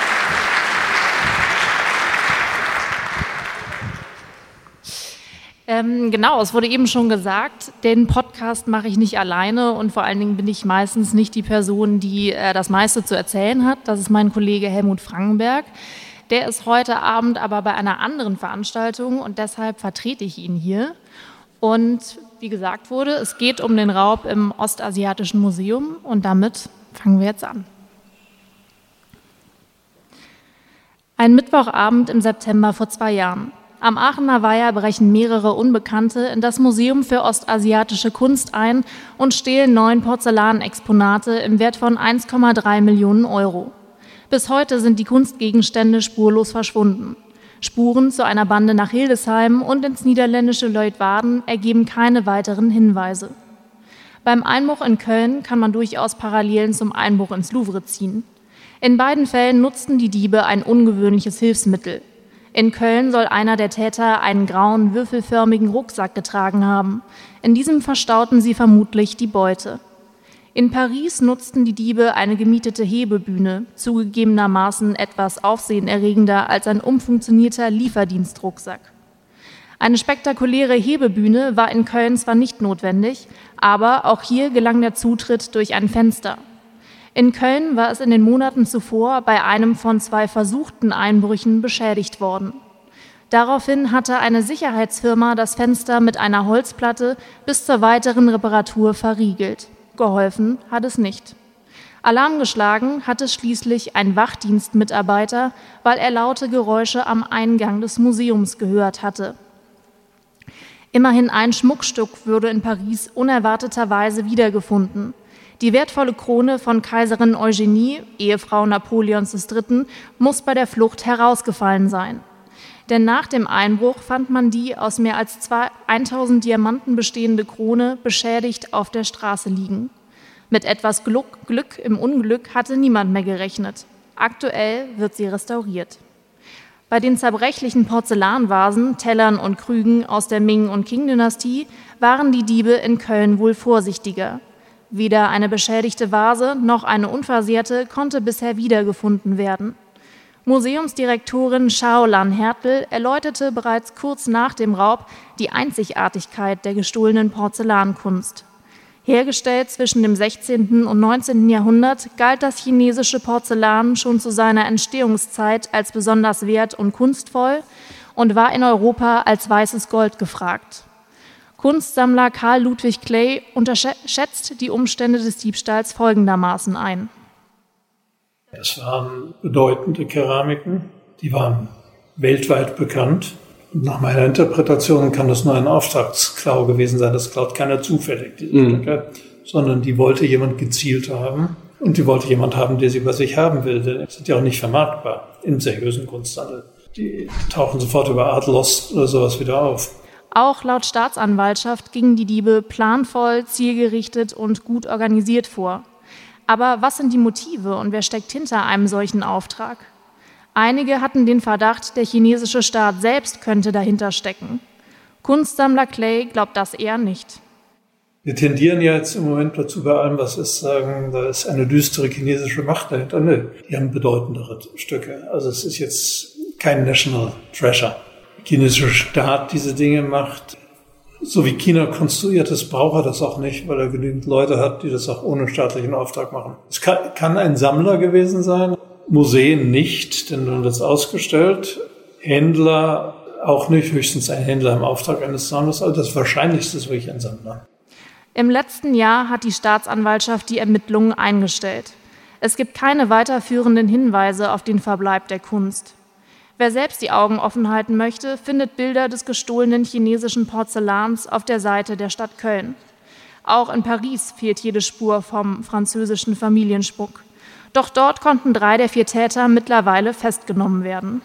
Äh, Ähm, genau, es wurde eben schon gesagt, den Podcast mache ich nicht alleine und vor allen Dingen bin ich meistens nicht die Person, die äh, das meiste zu erzählen hat. Das ist mein Kollege Helmut Frankenberg. Der ist heute Abend aber bei einer anderen Veranstaltung und deshalb vertrete ich ihn hier. Und wie gesagt wurde, es geht um den Raub im Ostasiatischen Museum und damit fangen wir jetzt an. Ein Mittwochabend im September vor zwei Jahren. Am Aachener Weiher brechen mehrere Unbekannte in das Museum für ostasiatische Kunst ein und stehlen neun Porzellanexponate im Wert von eins Komma drei Millionen Euro. Bis heute sind die Kunstgegenstände spurlos verschwunden. Spuren zu einer Bande nach Hildesheim und ins niederländische Leutwarden ergeben keine weiteren Hinweise. Beim Einbruch in Köln kann man durchaus Parallelen zum Einbruch ins Louvre ziehen. In beiden Fällen nutzten die Diebe ein ungewöhnliches Hilfsmittel. In Köln soll einer der Täter einen grauen, würfelförmigen Rucksack getragen haben. In diesem verstauten sie vermutlich die Beute. In Paris nutzten die Diebe eine gemietete Hebebühne, zugegebenermaßen etwas aufsehenerregender als ein umfunktionierter Lieferdienstrucksack. Eine spektakuläre Hebebühne war in Köln zwar nicht notwendig, aber auch hier gelang der Zutritt durch ein Fenster. In Köln war es in den Monaten zuvor bei einem von zwei versuchten Einbrüchen beschädigt worden. Daraufhin hatte eine Sicherheitsfirma das Fenster mit einer Holzplatte bis zur weiteren Reparatur verriegelt. Geholfen hat es nicht. Alarm geschlagen hat es schließlich ein Wachdienstmitarbeiter, weil er laute Geräusche am Eingang des Museums gehört hatte. Immerhin ein Schmuckstück wurde in Paris unerwarteterweise wiedergefunden. Die wertvolle Krone von Kaiserin Eugenie, Ehefrau Napoleons des Dritten, muss bei der Flucht herausgefallen sein. Denn nach dem Einbruch fand man die aus mehr als tausend Diamanten bestehende Krone beschädigt auf der Straße liegen. Mit etwas Glück, Glück im Unglück hatte niemand mehr gerechnet. Aktuell wird sie restauriert. Bei den zerbrechlichen Porzellanvasen, Tellern und Krügen aus der Ming- und Qing-Dynastie waren die Diebe in Köln wohl vorsichtiger. Weder eine beschädigte Vase noch eine unversehrte konnte bisher wiedergefunden werden. Museumsdirektorin Shaolan Hertel erläuterte bereits kurz nach dem Raub die Einzigartigkeit der gestohlenen Porzellankunst. Hergestellt zwischen dem sechzehnten und neunzehnten Jahrhundert galt das chinesische Porzellan schon zu seiner Entstehungszeit als besonders wert und kunstvoll und war in Europa als weißes Gold gefragt. Kunstsammler Karl Ludwig Clay unterschätzt die Umstände des Diebstahls folgendermaßen ein. Es waren bedeutende Keramiken, die waren weltweit bekannt. Und nach meiner Interpretation kann das nur ein Auftragsklau gewesen sein. Das klaut keiner zufällig, diese mhm. Stücke, sondern die wollte jemand gezielt haben und die wollte jemand haben, der sie bei sich haben will. Denn die sind ja auch nicht vermarktbar im seriösen Kunsthandel. Die tauchen sofort über Art Lost oder sowas wieder auf. Auch laut Staatsanwaltschaft gingen die Diebe planvoll, zielgerichtet und gut organisiert vor. Aber was sind die Motive und wer steckt hinter einem solchen Auftrag? Einige hatten den Verdacht, der chinesische Staat selbst könnte dahinter stecken. Kunstsammler Clay glaubt das eher nicht. Wir tendieren ja jetzt im Moment dazu, bei allem, was ist, sagen, da ist eine düstere chinesische Macht dahinter. Nö, die haben bedeutendere Stücke. Also es ist jetzt kein National Treasure. Der chinesische Staat diese Dinge macht, so wie China konstruiert ist, braucht er das auch nicht, weil er genügend Leute hat, die das auch ohne staatlichen Auftrag machen. Es kann, kann ein Sammler gewesen sein, Museen nicht, denn dann wird es ausgestellt. Händler auch nicht, höchstens ein Händler im Auftrag eines Sammlers, also das Wahrscheinlichste ist wirklich ein Sammler. Im letzten Jahr hat die Staatsanwaltschaft die Ermittlungen eingestellt. Es gibt keine weiterführenden Hinweise auf den Verbleib der Kunst. Wer selbst die Augen offen halten möchte, findet Bilder des gestohlenen chinesischen Porzellans auf der Seite der Stadt Köln. Auch in Paris fehlt jede Spur vom französischen Familienschmuck. Doch dort konnten drei der vier Täter mittlerweile festgenommen werden.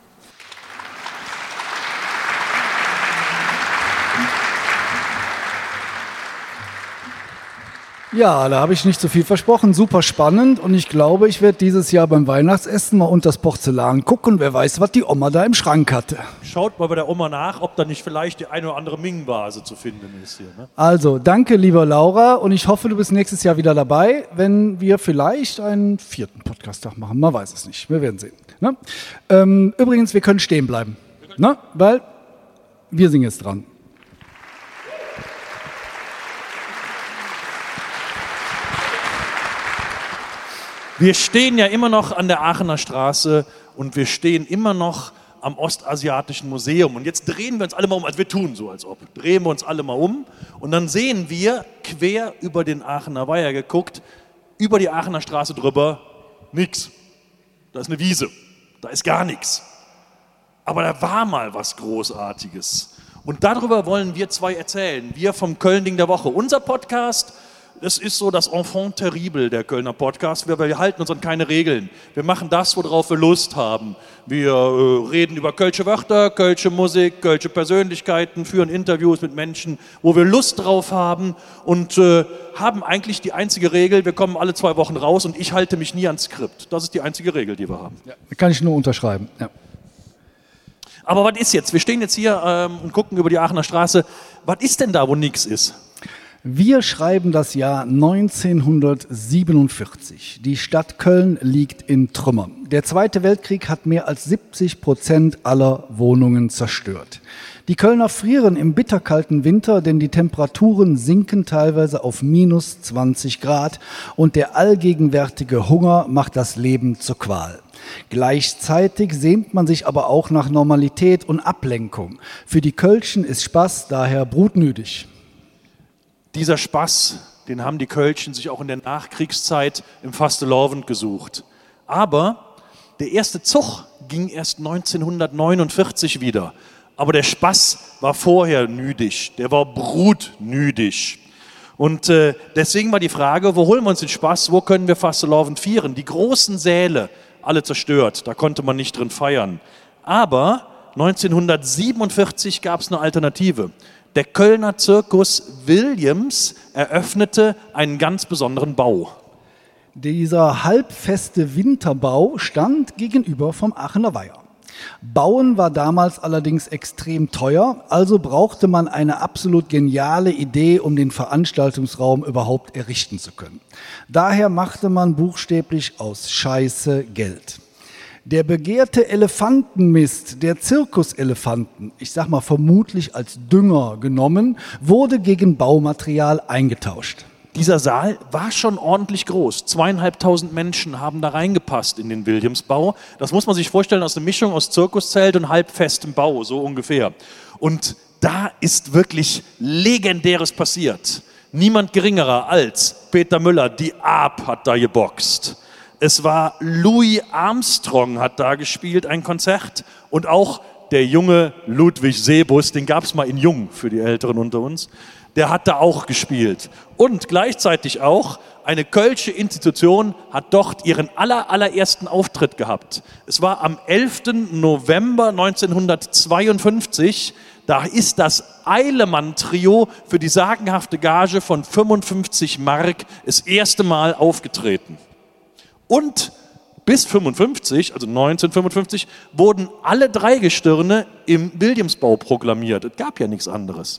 Ja, da habe ich nicht so viel versprochen. Super spannend und ich glaube, ich werde dieses Jahr beim Weihnachtsessen mal unter das Porzellan gucken. Wer weiß, was die Oma da im Schrank hatte. Schaut mal bei der Oma nach, ob da nicht vielleicht die eine oder andere Ming-Vase zu finden ist hier. Ne? Also, danke, lieber Laura, und ich hoffe, du bist nächstes Jahr wieder dabei, wenn wir vielleicht einen vierten Podcast-Tag machen. Man weiß es nicht. Wir werden sehen. Ne? Ähm, übrigens, wir können stehen bleiben, ne? Weil wir sind jetzt dran. Wir stehen ja immer noch an der Aachener Straße und wir stehen immer noch am Ostasiatischen Museum. Und jetzt drehen wir uns alle mal um, also wir tun so, als ob. Drehen wir uns alle mal um und dann sehen wir, quer über den Aachener Weiher geguckt, über die Aachener Straße drüber, nix. Da ist eine Wiese, da ist gar nichts. Aber da war mal was Großartiges. Und darüber wollen wir zwei erzählen. Wir vom Köln-Ding der Woche. Unser Podcast, das ist so das Enfant terrible der Kölner Podcast. Wir, wir halten uns an keine Regeln. Wir machen das, worauf wir Lust haben. Wir äh, reden über kölsche Wörter, kölsche Musik, kölsche Persönlichkeiten, führen Interviews mit Menschen, wo wir Lust drauf haben und äh, haben eigentlich die einzige Regel, wir kommen alle zwei Wochen raus und ich halte mich nie ans Skript. Das ist die einzige Regel, die wir haben. Ja, kann ich nur unterschreiben. Ja. Aber was ist jetzt? Wir stehen jetzt hier ähm, und gucken über die Aachener Straße. Was ist denn da, wo nichts ist? Wir schreiben das Jahr neunzehnhundertsiebenundvierzig. Die Stadt Köln liegt in Trümmern. Der Zweite Weltkrieg hat mehr als siebzig Prozent aller Wohnungen zerstört. Die Kölner frieren im bitterkalten Winter, denn die Temperaturen sinken teilweise auf minus zwanzig Grad und der allgegenwärtige Hunger macht das Leben zur Qual. Gleichzeitig sehnt man sich aber auch nach Normalität und Ablenkung. Für die Kölschen ist Spaß daher brutnötig. Dieser Spaß, den haben die Kölschen sich auch in der Nachkriegszeit im Fastelovend gesucht. Aber der erste Zug ging erst neunzehnhundertneunundvierzig wieder. Aber der Spaß war vorher nüdig, der war brutnüdig. Und äh, deswegen war die Frage, wo holen wir uns den Spaß, wo können wir Fastelovend feiern? Die großen Säle, alle zerstört, da konnte man nicht drin feiern. Aber neunzehnhundertsiebenundvierzig gab es eine Alternative. Der Kölner Zirkus Williams eröffnete einen ganz besonderen Bau. Dieser halbfeste Winterbau stand gegenüber vom Aachener Weiher. Bauen war damals allerdings extrem teuer, also brauchte man eine absolut geniale Idee, um den Veranstaltungsraum überhaupt errichten zu können. Daher machte man buchstäblich aus Scheiße Geld. Der begehrte Elefantenmist der Zirkuselefanten, ich sag mal vermutlich als Dünger genommen, wurde gegen Baumaterial eingetauscht. Dieser Saal war schon ordentlich groß. Zweieinhalbtausend Menschen haben da reingepasst in den Williamsbau. Das muss man sich vorstellen aus einer Mischung aus Zirkuszelt und halbfestem Bau, so ungefähr. Und da ist wirklich Legendäres passiert. Niemand geringerer als Peter Müller, die Aap, hat da geboxt. Es war Louis Armstrong, hat da gespielt, ein Konzert. Und auch der junge Ludwig Sebus, den gab es mal in Jung für die Älteren unter uns, der hat da auch gespielt. Und gleichzeitig auch eine kölsche Institution hat dort ihren aller, allerersten Auftritt gehabt. Es war am elften November neunzehnhundertzweiundfünfzig. Da ist das Eilemann-Trio für die sagenhafte Gage von fünfundfünfzig Mark das erste Mal aufgetreten. Und bis fünfundfünfzig, also neunzehnhundertfünfundfünfzig, wurden alle drei Gestirne im Williamsbau proklamiert. Es gab ja nichts anderes.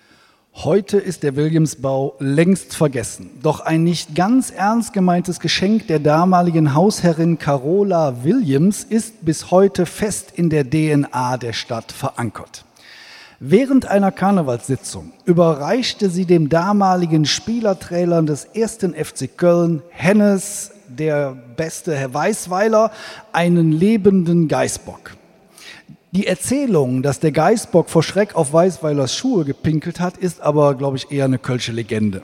Heute ist der Williamsbau längst vergessen. Doch ein nicht ganz ernst gemeintes Geschenk der damaligen Hausherrin Carola Williams ist bis heute fest in der D N A der Stadt verankert. Während einer Karnevalssitzung überreichte sie dem damaligen Spielertrainer des ersten F C Köln, Hennes, der beste Herr Weißweiler, einen lebenden Geißbock. Die Erzählung, dass der Geißbock vor Schreck auf Weißweilers Schuhe gepinkelt hat, ist aber, glaube ich, eher eine kölsche Legende.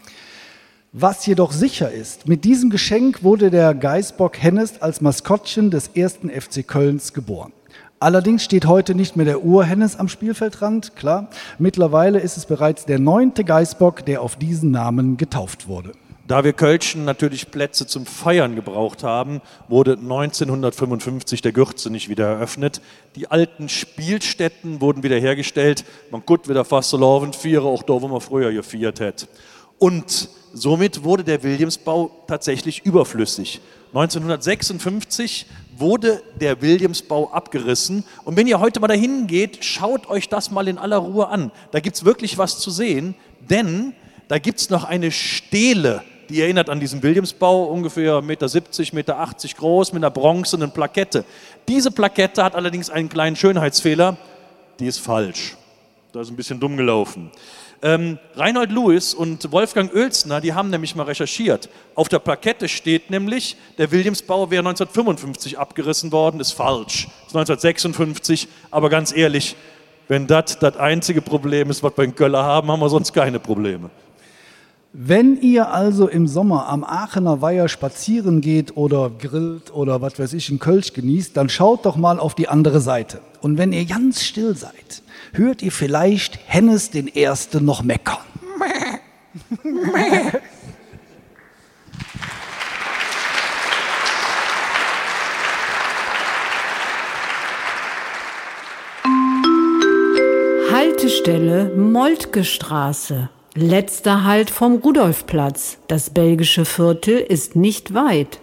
Was jedoch sicher ist, mit diesem Geschenk wurde der Geißbock Hennes als Maskottchen des ersten F C Kölns geboren. Allerdings steht heute nicht mehr der Ur-Hennes am Spielfeldrand, klar. Mittlerweile ist es bereits der neunte Geißbock, der auf diesen Namen getauft wurde. Da wir Kölschen natürlich Plätze zum Feiern gebraucht haben, wurde neunzehnhundertfünfundfünfzig der Gürze nicht wieder eröffnet. Die alten Spielstätten wurden wiederhergestellt. Man guckt wieder Fastelovend, Viere, auch da, wo man früher gefeiert hat. Und somit wurde der Williamsbau tatsächlich überflüssig. neunzehnhundertsechsundfünfzig wurde der Williamsbau abgerissen. Und wenn ihr heute mal dahin geht, schaut euch das mal in aller Ruhe an. Da gibt es wirklich was zu sehen, denn da gibt es noch eine Stele, die erinnert an diesen Williamsbau, ungefähr eins Komma siebzig Meter, eins Komma achtzig groß, mit einer bronzenen Plakette. Diese Plakette hat allerdings einen kleinen Schönheitsfehler, die ist falsch. Da ist ein bisschen dumm gelaufen. Ähm, Reinhold Lewis und Wolfgang Oelsner, die haben nämlich mal recherchiert. Auf der Plakette steht nämlich, der Williamsbau wäre neunzehnhundertfünfundfünfzig abgerissen worden. Ist falsch. Ist neunzehnhundertsechsundfünfzig. Aber ganz ehrlich, wenn das das einzige Problem ist, was wir in Köln haben, haben wir sonst keine Probleme. Wenn ihr also im Sommer am Aachener Weiher spazieren geht oder grillt oder was weiß ich, einen Kölsch genießt, dann schaut doch mal auf die andere Seite. Und wenn ihr ganz still seid, hört ihr vielleicht Hennes den Ersten noch meckern. Haltestelle Moltke Straße. Letzter Halt vom Rudolfplatz. Das belgische Viertel ist nicht weit.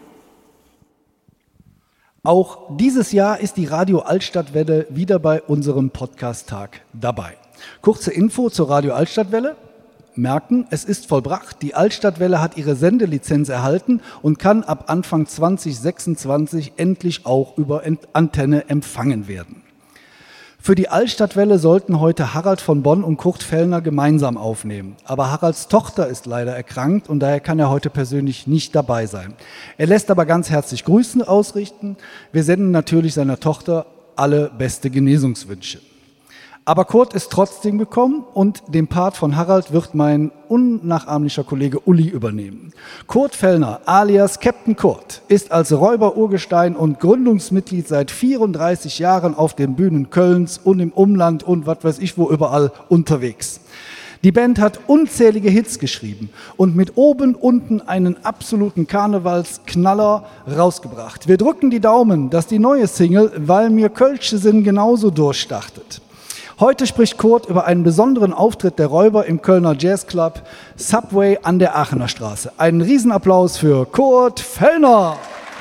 Auch dieses Jahr ist die Radio Altstadtwelle wieder bei unserem Podcast-Tag dabei. Kurze Info zur Radio Altstadtwelle. Merken, es ist vollbracht. Die Altstadtwelle hat ihre Sendelizenz erhalten und kann ab Anfang zwanzig sechsundzwanzig endlich auch über Antenne empfangen werden. Für die Altstadtwelle sollten heute Harald von Bonn und Kurt Fellner gemeinsam aufnehmen. Aber Haralds Tochter ist leider erkrankt und daher kann er heute persönlich nicht dabei sein. Er lässt aber ganz herzlich Grüße ausrichten. Wir senden natürlich seiner Tochter alle beste Genesungswünsche. Aber Kurt ist trotzdem gekommen und den Part von Harald wird mein unnachahmlicher Kollege Uli übernehmen. Kurt Fellner alias Captain Kurt ist als Räuber-Urgestein und Gründungsmitglied seit vierunddreißig Jahren auf den Bühnen Kölns und im Umland und was weiß ich wo überall unterwegs. Die Band hat unzählige Hits geschrieben und mit oben unten einen absoluten Karnevalsknaller rausgebracht. Wir drücken die Daumen, dass die neue Single Weil mir Kölsche sind genauso durchstartet. Heute spricht Kurt über einen besonderen Auftritt der Räuber im Kölner Jazzclub Subway an der Aachener Straße. Einen Riesenapplaus für Kurt Fellner.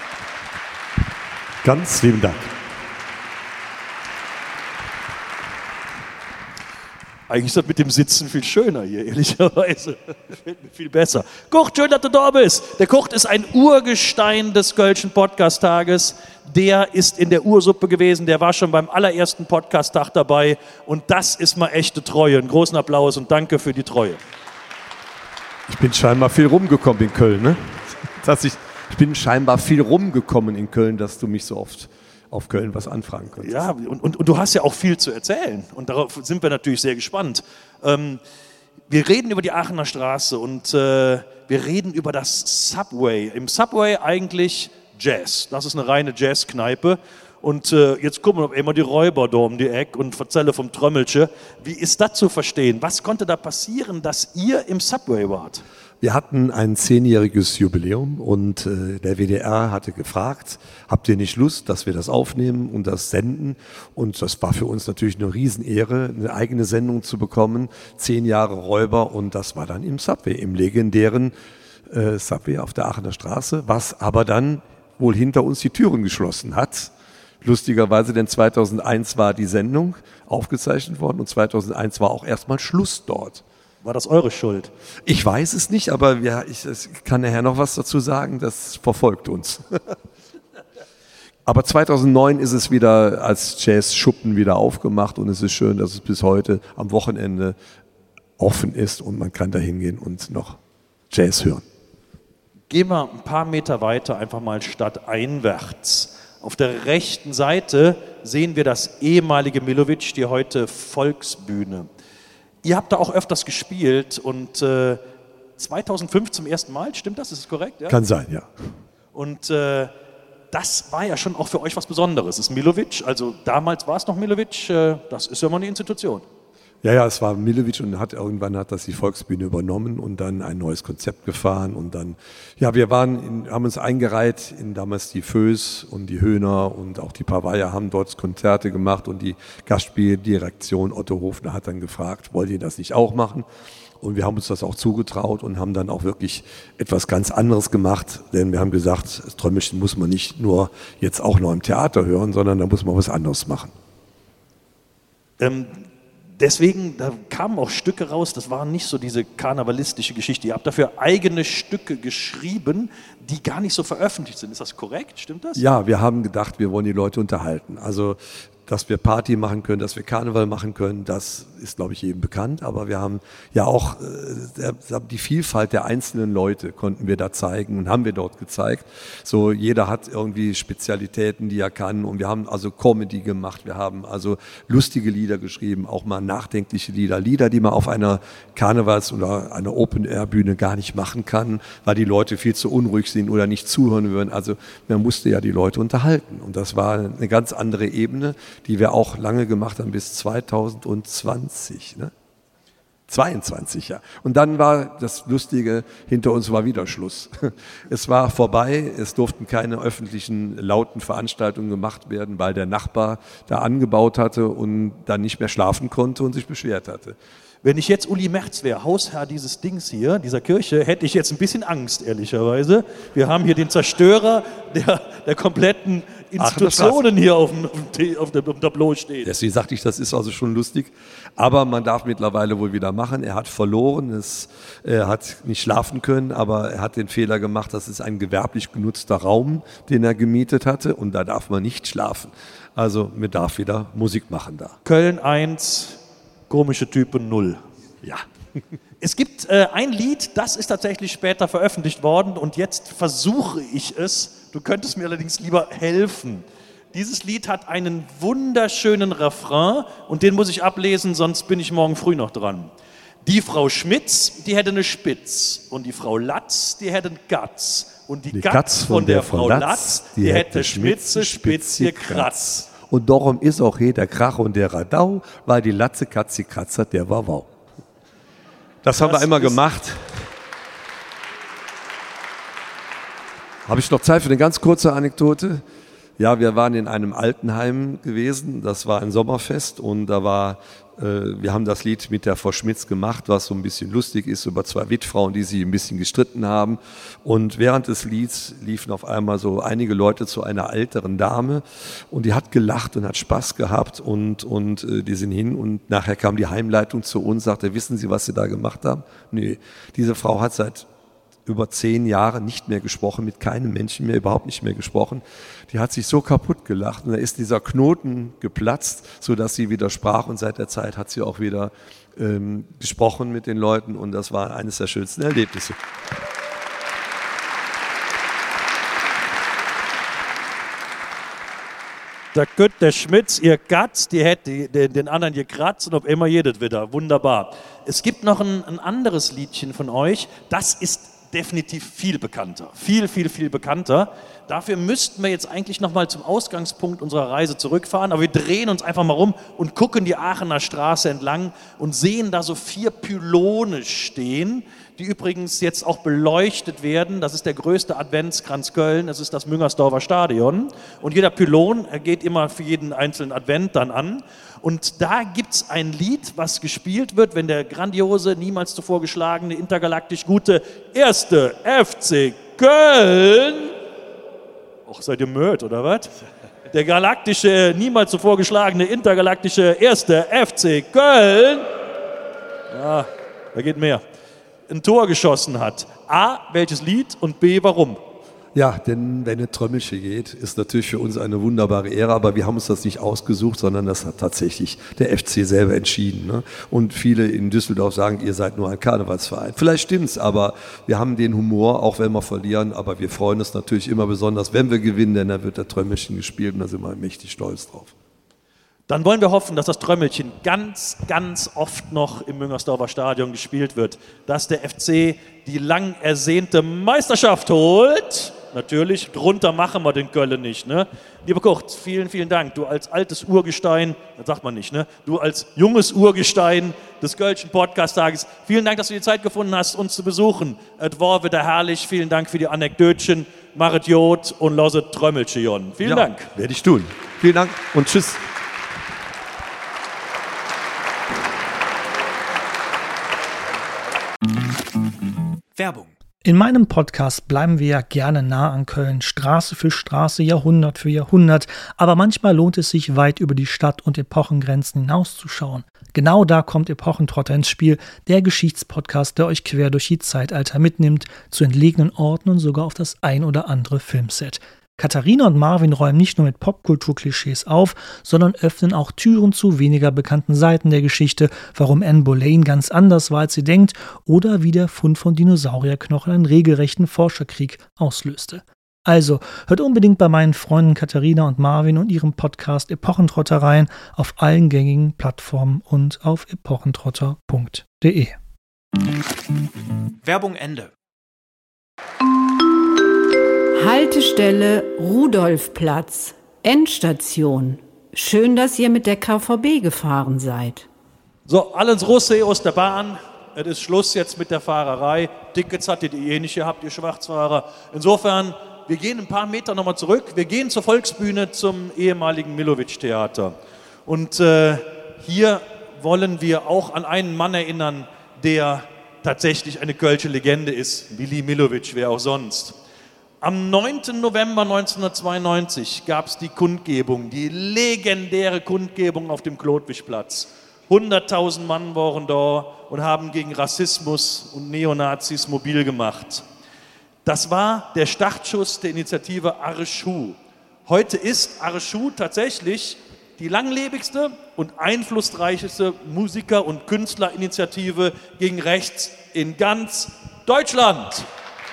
Ganz lieben Dank. Eigentlich ist das mit dem Sitzen viel schöner hier, ehrlicherweise. Gefällt mir viel besser. Kurt, schön, dass du da bist. Der Kurt ist ein Urgestein des Kölschen Podcast-Tages. Der ist in der Ursuppe gewesen, der war schon beim allerersten Podcast-Tag dabei. Und das ist mal echte Treue. Einen großen Applaus und danke für die Treue. Ich bin scheinbar viel rumgekommen in Köln, ne? Dass ich, ich bin scheinbar viel rumgekommen in Köln, dass du mich so oft auf Köln was anfragen könntest. Ja, und, und, und du hast ja auch viel zu erzählen. Und darauf sind wir natürlich sehr gespannt. Ähm, wir reden über die Aachener Straße und äh, wir reden über das Subway. Im Subway eigentlich Jazz. Das ist eine reine Jazzkneipe. Und äh, jetzt kommen auf einmal die Räuber da um die Ecke und erzählen vom Trömmelche. Wie ist das zu verstehen? Was konnte da passieren, dass ihr im Subway wart? Wir hatten ein zehnjähriges Jubiläum und äh, der W D R hatte gefragt, habt ihr nicht Lust, dass wir das aufnehmen und das senden? Und das war für uns natürlich eine Riesenehre, eine eigene Sendung zu bekommen. Zehn Jahre Räuber und das war dann im Subway, im legendären äh, Subway auf der Aachener Straße, was aber dann wohl hinter uns die Türen geschlossen hat. Lustigerweise, denn zweitausendeins war die Sendung aufgezeichnet worden und zweitausendeins war auch erstmal Schluss dort. War das eure Schuld? Ich weiß es nicht, aber ja, ich, ich kann nachher noch was dazu sagen, das verfolgt uns. Aber zweitausendneun ist es wieder als Jazz-Schuppen wieder aufgemacht und es ist schön, dass es bis heute am Wochenende offen ist und man kann da hingehen und noch Jazz hören. Gehen wir ein paar Meter weiter, einfach mal stadteinwärts. Auf der rechten Seite sehen wir das ehemalige Milovic, die heute Volksbühne. Ihr habt da auch öfters gespielt und äh, zweitausendfünf zum ersten Mal, stimmt das? Ist es korrekt? Ja? Kann sein, ja. Und äh, das war ja schon auch für euch was Besonderes. Das ist Milovic, also damals war es noch Milovic, äh, das ist ja mal eine Institution. Ja, ja, es war Milovic und hat irgendwann hat das die Volksbühne übernommen und dann ein neues Konzept gefahren und dann, ja, wir waren, in, haben uns eingereiht in damals die Föß und die Höhner und auch die Pavaya haben dort Konzerte gemacht und die Gastspieldirektion Otto Hofner hat dann gefragt, wollt ihr das nicht auch machen? Und wir haben uns das auch zugetraut und haben dann auch wirklich etwas ganz anderes gemacht, denn wir haben gesagt, das Trömmelchen muss man nicht nur jetzt auch noch im Theater hören, sondern da muss man was anderes machen. Ähm, Deswegen, da kamen auch Stücke raus, das war nicht so diese karnevalistische Geschichte. Ihr habt dafür eigene Stücke geschrieben, die gar nicht so veröffentlicht sind. Ist das korrekt? Stimmt das? Ja, wir haben gedacht, wir wollen die Leute unterhalten. Also dass wir Party machen können, dass wir Karneval machen können, das ist, glaube ich, jedem bekannt. Aber wir haben ja auch äh, die Vielfalt der einzelnen Leute konnten wir da zeigen und haben wir dort gezeigt. So, jeder hat irgendwie Spezialitäten, die er kann. Und wir haben also Comedy gemacht, wir haben also lustige Lieder geschrieben, auch mal nachdenkliche Lieder. Lieder, die man auf einer Karnevals- oder einer Open-Air-Bühne gar nicht machen kann, weil die Leute viel zu unruhig sind oder nicht zuhören würden. Also man musste ja die Leute unterhalten. Und das war eine ganz andere Ebene, die wir auch lange gemacht haben, bis zweitausendzwanzig, ne? zweiundzwanzig, ja. Und dann war das Lustige, hinter uns war wieder Schluss. Es war vorbei, es durften keine öffentlichen lauten Veranstaltungen gemacht werden, weil der Nachbar da angebaut hatte und dann nicht mehr schlafen konnte und sich beschwert hatte. Wenn ich jetzt Uli Merz wäre, Hausherr dieses Dings hier, dieser Kirche, hätte ich jetzt ein bisschen Angst, ehrlicherweise. Wir haben hier den Zerstörer der, der kompletten Institutionen hier auf dem, auf, dem, auf dem Tableau stehen. Deswegen sagte ich, das ist also schon lustig. Aber man darf mittlerweile wohl wieder machen. Er hat verloren, es, er hat nicht schlafen können, aber er hat den Fehler gemacht, das ist ein gewerblich genutzter Raum, den er gemietet hatte. Und da darf man nicht schlafen. Also man darf wieder Musik machen da. Köln eins, komische Typen null. Ja. Es gibt äh, ein Lied, das ist tatsächlich später veröffentlicht worden und jetzt versuche ich es. Du könntest mir allerdings lieber helfen. Dieses Lied hat einen wunderschönen Refrain und den muss ich ablesen, sonst bin ich morgen früh noch dran. Die Frau Schmitz, die hätte eine Spitz und die Frau Latz, die hätte einen Gatz. Und die, die Gatz, Gatz von, von der, der Frau Latz, Latz die, die hätte Schmitze, Spitze, Kratz. Und darum ist auch hier der Krach und der Radau, weil die Latze Katzi kratzert, der war wow. Das, das haben wir immer gemacht. Habe ich noch Zeit für eine ganz kurze Anekdote? Ja, wir waren in einem Altenheim gewesen, das war ein Sommerfest und da war, äh, wir haben das Lied mit der Frau Schmitz gemacht, was so ein bisschen lustig ist, über zwei Witfrauen, die sich ein bisschen gestritten haben. Und während des Lieds liefen auf einmal so einige Leute zu einer älteren Dame und die hat gelacht und hat Spaß gehabt und, und äh, die sind hin und nachher kam die Heimleitung zu uns, sagte, wissen Sie, was Sie da gemacht haben? Nee, diese Frau hat seit über zehn Jahre nicht mehr gesprochen, mit keinem Menschen mehr, überhaupt nicht mehr gesprochen. Die hat sich so kaputt gelacht und da ist dieser Knoten geplatzt, sodass sie wieder sprach und seit der Zeit hat sie auch wieder ähm, gesprochen mit den Leuten und das war eines der schönsten Erlebnisse. Da könnte der Schmitz, ihr Gatz, die hätte den, den anderen gekratzt und auf immer jedes wieder. Wunderbar. Es gibt noch ein, ein anderes Liedchen von euch, das ist definitiv viel bekannter. Viel, viel, viel bekannter. Dafür müssten wir jetzt eigentlich nochmal zum Ausgangspunkt unserer Reise zurückfahren, aber wir drehen uns einfach mal rum und gucken die Aachener Straße entlang und sehen da so vier Pylone stehen, die übrigens jetzt auch beleuchtet werden. Das ist der größte Adventskranz Köln, das ist das Müngersdorfer Stadion. Und jeder Pylon geht immer für jeden einzelnen Advent dann an. Und da gibt es ein Lied, was gespielt wird, wenn der grandiose, niemals zuvor geschlagene, intergalaktisch gute erste F C Köln... Och, seid ihr mört, oder was? Der galaktische, niemals zuvor geschlagene, intergalaktische erste F C Köln... Ja, da geht mehr. Ein Tor geschossen hat. A, welches Lied und B, warum? Ja, denn wenn eine Trömmelche geht, ist natürlich für uns eine wunderbare Ehre, aber wir haben uns das nicht ausgesucht, sondern das hat tatsächlich der F C selber entschieden. Ne? Und viele in Düsseldorf sagen, ihr seid nur ein Karnevalsverein. Vielleicht stimmt's, aber wir haben den Humor, auch wenn wir verlieren, aber wir freuen uns natürlich immer besonders, wenn wir gewinnen, denn da wird der Trömmelchen gespielt und da sind wir mächtig stolz drauf. Dann wollen wir hoffen, dass das Trömmelchen ganz, ganz oft noch im Müngersdorfer Stadion gespielt wird, dass der F C die lang ersehnte Meisterschaft holt. Natürlich, drunter machen wir den Köln nicht. Ne? Lieber Kurt, vielen, vielen Dank. Du als altes Urgestein, das sagt man nicht, ne? Du als junges Urgestein des Kölschen Podcast-Tages, vielen Dank, dass du die Zeit gefunden hast, uns zu besuchen. Es war wieder herrlich. Vielen Dank für die Anekdötchen. Machet Jod und loset Trömmelchen. Vielen ja, Dank. Werde ich tun. Vielen Dank und tschüss. Werbung. In meinem Podcast bleiben wir ja gerne nah an Köln, Straße für Straße, Jahrhundert für Jahrhundert, aber manchmal lohnt es sich, weit über die Stadt- und Epochengrenzen hinauszuschauen. Genau da kommt Epochentrotter ins Spiel, der Geschichtspodcast, der euch quer durch die Zeitalter mitnimmt, zu entlegenen Orten und sogar auf das ein oder andere Filmset. Katharina und Marvin räumen nicht nur mit Popkultur-Klischees auf, sondern öffnen auch Türen zu weniger bekannten Seiten der Geschichte, warum Anne Boleyn ganz anders war, als sie denkt, oder wie der Fund von Dinosaurierknochen einen regelrechten Forscherkrieg auslöste. Also, hört unbedingt bei meinen Freunden Katharina und Marvin und ihrem Podcast Epochentrotter rein, auf allen gängigen Plattformen und auf epochentrotter punkt de. Werbung Ende. Haltestelle Rudolfplatz, Endstation. Schön, dass ihr mit der K V B gefahren seid. So, alle ins Russe aus der Bahn. Es ist Schluss jetzt mit der Fahrerei. Tickets hattet ihr eh nicht gehabt, ihr Schwarzfahrer. Insofern, wir gehen ein paar Meter nochmal zurück. Wir gehen zur Volksbühne zum ehemaligen Millowitsch-Theater. Und äh, hier wollen wir auch an einen Mann erinnern, der tatsächlich eine kölsche Legende ist. Willy Millowitsch, wer auch sonst. Am neunten November neunzehnhundertzweiundneunzig gab es die Kundgebung, die legendäre Kundgebung auf dem Klotwigplatz. hunderttausend Mann waren da und haben gegen Rassismus und Neonazis mobil gemacht. Das war der Startschuss der Initiative Areschou. Heute ist Areschou tatsächlich die langlebigste und einflussreichste Musiker- und Künstlerinitiative gegen Rechts in ganz Deutschland.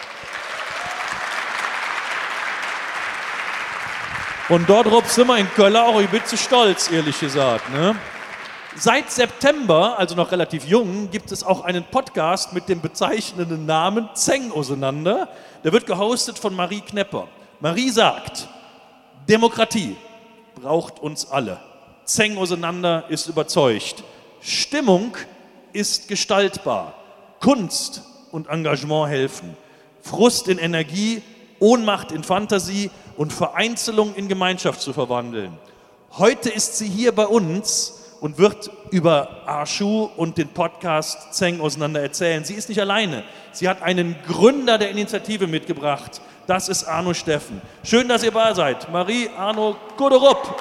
Und dort sind wir in Köln auch ein bisschen stolz, ehrlich gesagt. Ne? Seit September, also noch relativ jung, gibt es auch einen Podcast mit dem bezeichnenden Namen Zeng auseinander. Der wird gehostet von Marie Knepper. Marie sagt, Demokratie braucht uns alle. Zeng auseinander ist überzeugt. Stimmung ist gestaltbar. Kunst und Engagement helfen. Frust in Energie, Ohnmacht in Fantasie und Vereinzelung in Gemeinschaft zu verwandeln. Heute ist sie hier bei uns und wird über Areschou und den Podcast Zeng auseinander erzählen. Sie ist nicht alleine. Sie hat einen Gründer der Initiative mitgebracht. Das ist Arno Steffen. Schön, dass ihr da seid. Marie, Arno, Goderup.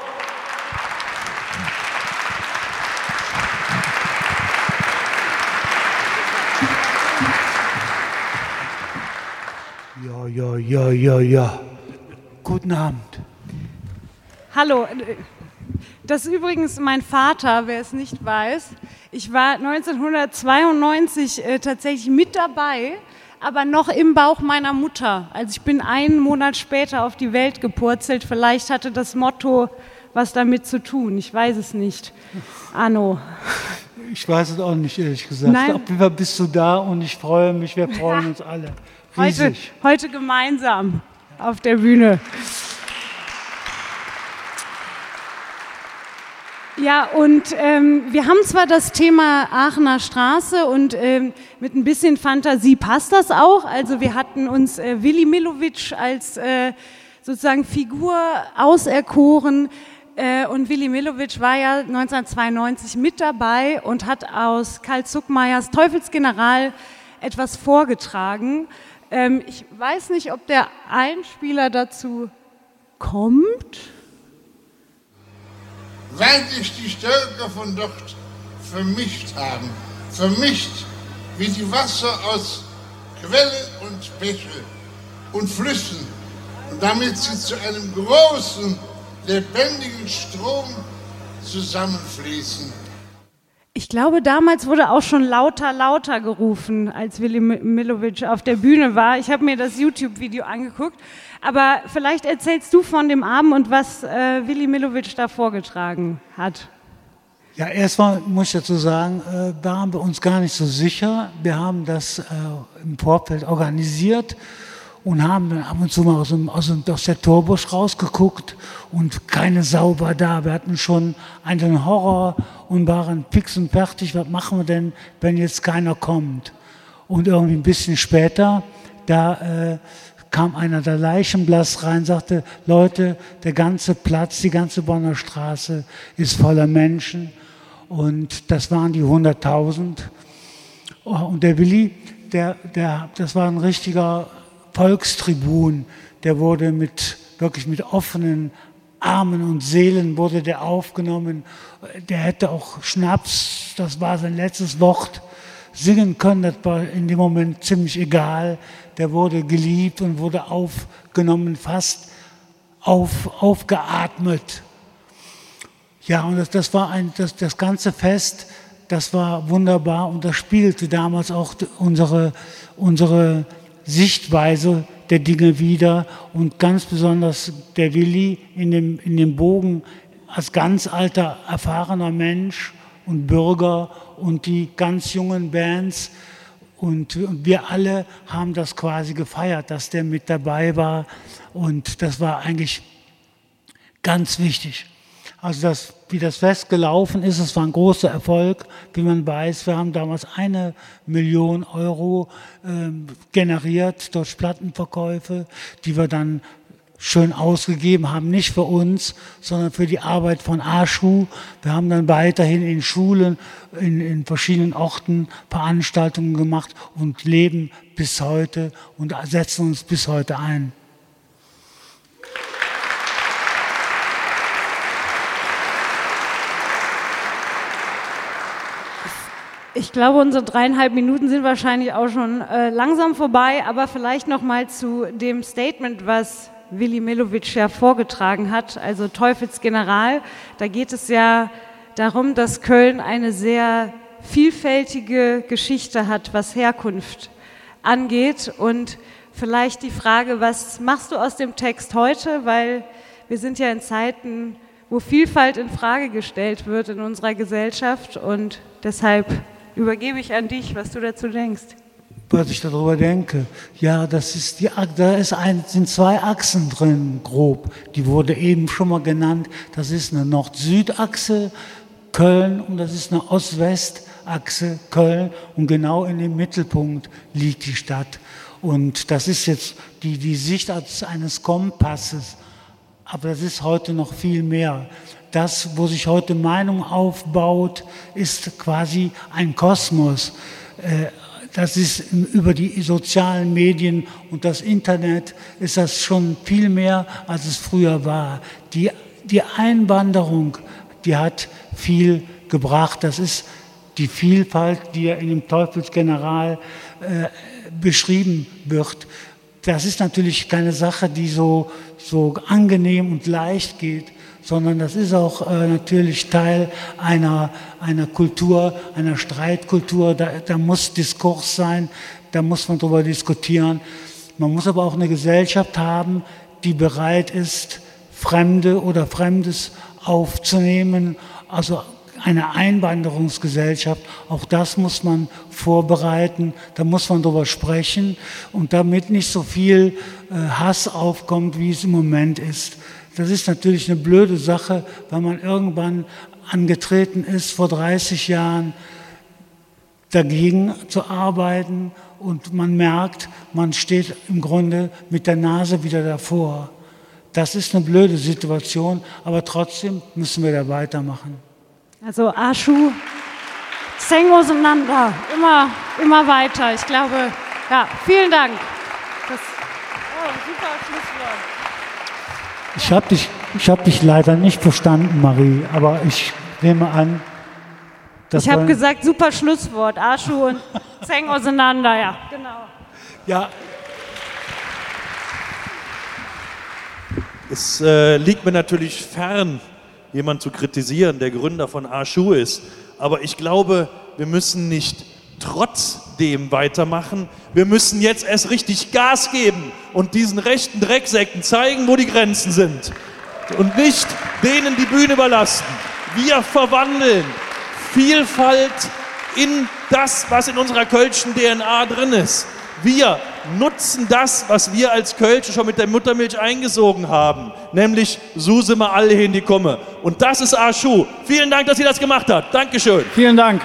Ja, ja, ja, ja, ja. Guten Abend. Hallo, das ist übrigens mein Vater, wer es nicht weiß. Ich war neunzehnhundertzweiundneunzig äh, tatsächlich mit dabei, aber noch im Bauch meiner Mutter. Also ich bin einen Monat später auf die Welt gepurzelt. Vielleicht hatte das Motto was damit zu tun. Ich weiß es nicht. Arno. Ich weiß es auch nicht, ehrlich gesagt. Nein. Auf jeden Fall bist du da und ich freue mich. Wir freuen uns alle. Heute, heute gemeinsam auf der Bühne. Ja, und ähm, wir haben zwar das Thema Aachener Straße und ähm, mit ein bisschen Fantasie passt das auch. Also wir hatten uns äh, Willy Millowitsch als äh, sozusagen Figur auserkoren. Äh, und Willy Millowitsch war ja neunzehnhundertzweiundneunzig mit dabei und hat aus Karl Zuckmayers Teufelsgeneral etwas vorgetragen. Ähm, ich weiß nicht, ob der Einspieler dazu kommt. Weil sich die Völker von dort vermischt haben, vermischt wie die Wasser aus Quelle und Bäche und Flüssen und damit sie zu einem großen, lebendigen Strom zusammenfließen. Ich glaube, damals wurde auch schon lauter, lauter gerufen, als Willy Millowitsch auf der Bühne war. Ich habe mir das YouTube-Video angeguckt. Aber vielleicht erzählst du von dem Abend und was äh, Willy Millowitsch da vorgetragen hat. Ja, erstmal muss ich dazu sagen, äh, waren wir uns gar nicht so sicher. Wir haben das äh, im Vorfeld organisiert und haben dann ab und zu mal aus, dem, aus, dem, aus der Torbusch rausgeguckt und keine Sau war da. Wir hatten schon einen Horror und waren fix und fertig. Was machen wir denn, wenn jetzt keiner kommt? Und irgendwie ein bisschen später, da äh, kam einer der Leichenblass rein, sagte, Leute, der ganze Platz, die ganze Bonner Straße ist voller Menschen. Und das waren die hunderttausend. Und der Willy, der, der, das war ein richtiger Volkstribun. Der wurde mit, wirklich mit offenen Armen und Seelen wurde der aufgenommen. Der hätte auch Schnaps, das war sein letztes Wort, singen können. Das war in dem Moment ziemlich egal. Der wurde geliebt und wurde aufgenommen, fast auf, aufgeatmet. Ja, und das, das war ein, das, das ganze Fest, das war wunderbar und das spiegelte damals auch unsere, unsere Sichtweise der Dinge wider und ganz besonders der Willi in dem, in dem Bogen als ganz alter, erfahrener Mensch und Bürger und die ganz jungen Bands und, und wir alle haben das quasi gefeiert, dass der mit dabei war und das war eigentlich ganz wichtig. Also das, wie das Fest gelaufen ist, es war ein großer Erfolg, wie man weiß. Wir haben damals eine Million Euro äh, generiert durch Plattenverkäufe, die wir dann schön ausgegeben haben, nicht für uns, sondern für die Arbeit von Aschu. Wir haben dann weiterhin in Schulen, in, in verschiedenen Orten Veranstaltungen gemacht und leben bis heute und setzen uns bis heute ein. Ich glaube, unsere dreieinhalb Minuten sind wahrscheinlich auch schon äh, langsam vorbei, aber vielleicht noch mal zu dem Statement, was Willi Millowitsch ja vorgetragen hat, also Teufelsgeneral. Da geht es ja darum, dass Köln eine sehr vielfältige Geschichte hat, was Herkunft angeht. Und vielleicht die Frage, was machst du aus dem Text heute? Weil wir sind ja in Zeiten, wo Vielfalt in Frage gestellt wird in unserer Gesellschaft und deshalb übergebe ich an dich, was du dazu denkst. Was ich darüber denke, ja, das ist die, da ist ein, sind zwei Achsen drin, grob. Die wurde eben schon mal genannt. Das ist eine Nord-Süd-Achse Köln und das ist eine Ost-West-Achse Köln und genau in dem Mittelpunkt liegt die Stadt. Und das ist jetzt die, die Sicht eines Kompasses. Aber das ist heute noch viel mehr. Das, wo sich heute Meinung aufbaut, ist quasi ein Kosmos. Das ist über die sozialen Medien und das Internet ist das schon viel mehr, als es früher war. Die, die Einwanderung, die hat viel gebracht. Das ist die Vielfalt, die ja in dem Teufelsgeneral äh, beschrieben wird. Das ist natürlich keine Sache, die so, so angenehm und leicht geht, sondern das ist auch äh, natürlich Teil einer, einer Kultur, einer Streitkultur. Da, da muss Diskurs sein, da muss man darüber diskutieren. Man muss aber auch eine Gesellschaft haben, die bereit ist, Fremde oder Fremdes aufzunehmen, also eine Einwanderungsgesellschaft, auch das muss man vorbereiten, da muss man darüber sprechen und damit nicht so viel äh, Hass aufkommt, wie es im Moment ist. Das ist natürlich eine blöde Sache, weil man irgendwann angetreten ist, vor dreißig Jahren dagegen zu arbeiten und man merkt, man steht im Grunde mit der Nase wieder davor. Das ist eine blöde Situation, aber trotzdem müssen wir da weitermachen. Also Aschu, Zeng auseinander, immer, immer weiter. Ich glaube, ja, vielen Dank. Das, oh, super Schlusswort. Ich habe dich, ich hab dich leider nicht verstanden, Marie, aber ich nehme an, dass ich habe gesagt, super Schlusswort, Aschu und Zeng auseinander, ja, genau. Ja. Es äh, liegt mir natürlich fern, jemanden zu kritisieren, der Gründer von Aschu ist. Aber ich glaube, wir müssen nicht trotzdem weitermachen. Wir müssen jetzt erst richtig Gas geben und diesen rechten Drecksäcken zeigen, wo die Grenzen sind. Und nicht denen die Bühne überlassen. Wir verwandeln Vielfalt in das, was in unserer kölschen D N A drin ist. Wir nutzen das, was wir als Kölsche schon mit der Muttermilch eingesogen haben, nämlich so sind wir alle hin, die komme. Und das ist Aschu. Vielen Dank, dass ihr das gemacht habt. Dankeschön. Vielen Dank.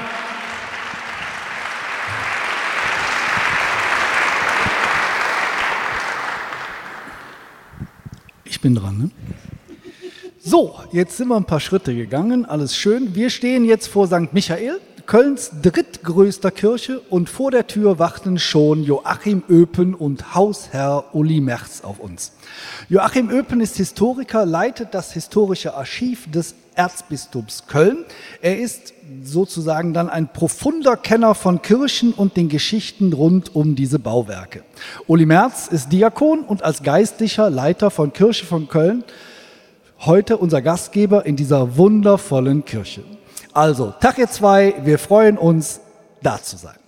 Ich bin dran, ne? So, jetzt sind wir ein paar Schritte gegangen, alles schön. Wir stehen jetzt vor Sankt Michael. Kölns drittgrößter Kirche und vor der Tür warten schon Joachim Oepen und Hausherr Uli Merz auf uns. Joachim Oepen ist Historiker, leitet das Historische Archiv des Erzbistums Köln. Er ist sozusagen dann ein profunder Kenner von Kirchen und den Geschichten rund um diese Bauwerke. Uli Merz ist Diakon und als geistlicher Leiter von Kirche von Köln heute unser Gastgeber in dieser wundervollen Kirche. Also, Tag ihr zwei, wir freuen uns, da zu sein.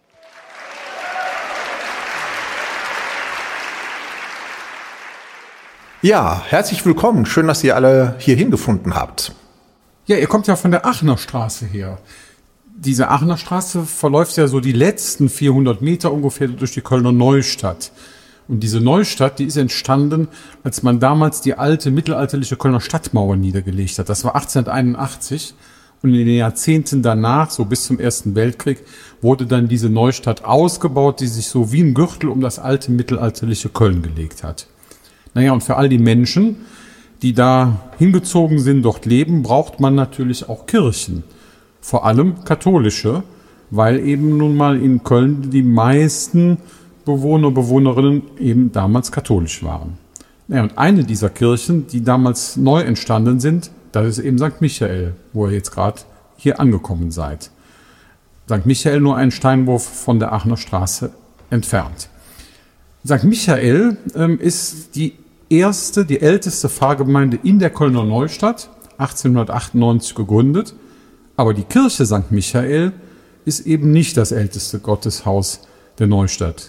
Ja, herzlich willkommen. Schön, dass ihr alle hierhin gefunden habt. Ja, ihr kommt ja von der Aachener Straße her. Diese Aachener Straße verläuft ja so die letzten vierhundert Meter ungefähr durch die Kölner Neustadt. Und diese Neustadt, die ist entstanden, als man damals die alte mittelalterliche Kölner Stadtmauer niedergelegt hat. Das war achtzehnhunderteinundachtzig. Und in den Jahrzehnten danach, so bis zum Ersten Weltkrieg, wurde dann diese Neustadt ausgebaut, die sich so wie ein Gürtel um das alte mittelalterliche Köln gelegt hat. Naja, und für all die Menschen, die da hingezogen sind, dort leben, braucht man natürlich auch Kirchen. Vor allem katholische, weil eben nun mal in Köln die meisten Bewohner, Bewohnerinnen eben damals katholisch waren. Ja, und eine dieser Kirchen, die damals neu entstanden sind, das ist eben Sankt Michael, wo ihr jetzt gerade hier angekommen seid. Sankt Michael nur einen Steinwurf von der Aachener Straße entfernt. Sankt Michael ähm, ist die erste, die älteste Pfarrgemeinde in der Kölner Neustadt, achtzehnhundertachtundneunzig gegründet. Aber die Kirche Sankt Michael ist eben nicht das älteste Gotteshaus der Neustadt.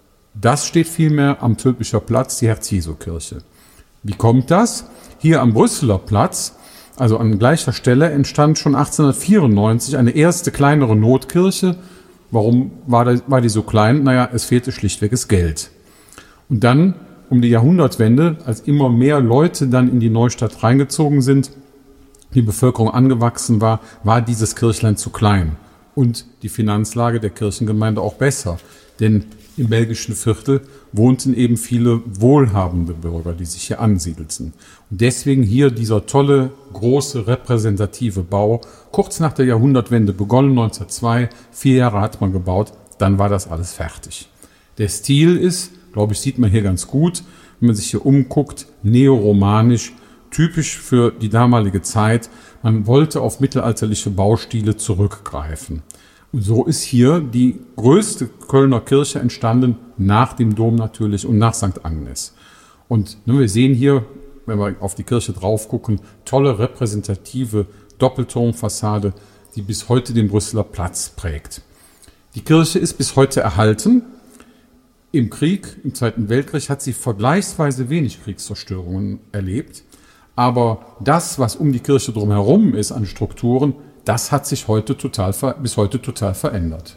Das steht vielmehr am Tülpicher Platz, die Herz-Jesu-Kirche. Wie kommt das? Hier am Brüsseler Platz, also an gleicher Stelle, entstand schon achtzehnhundertvierundneunzig eine erste kleinere Notkirche. Warum war, das, war die so klein? Naja, es fehlte schlichtweg das Geld. Und dann, um die Jahrhundertwende, als immer mehr Leute dann in die Neustadt reingezogen sind, die Bevölkerung angewachsen war, war dieses Kirchlein zu klein. Und die Finanzlage der Kirchengemeinde auch besser. Denn im belgischen Viertel wohnten eben viele wohlhabende Bürger, die sich hier ansiedelten. Und deswegen hier dieser tolle, große, repräsentative Bau. Kurz nach der Jahrhundertwende begonnen, neunzehnhundertzwei, vier Jahre hat man gebaut, dann war das alles fertig. Der Stil ist, glaube ich, sieht man hier ganz gut, wenn man sich hier umguckt, neoromanisch, typisch für die damalige Zeit. Man wollte auf mittelalterliche Baustile zurückgreifen. Und so ist hier die größte Kölner Kirche entstanden, nach dem Dom natürlich und nach Sankt Agnes. Und ne, wir sehen hier, wenn wir auf die Kirche drauf gucken, tolle repräsentative Doppelturmfassade, die bis heute den Brüsseler Platz prägt. Die Kirche ist bis heute erhalten. Im Krieg, im Zweiten Weltkrieg, hat sie vergleichsweise wenig Kriegszerstörungen erlebt. Aber das, was um die Kirche drumherum ist an Strukturen, das hat sich heute total, bis heute total verändert.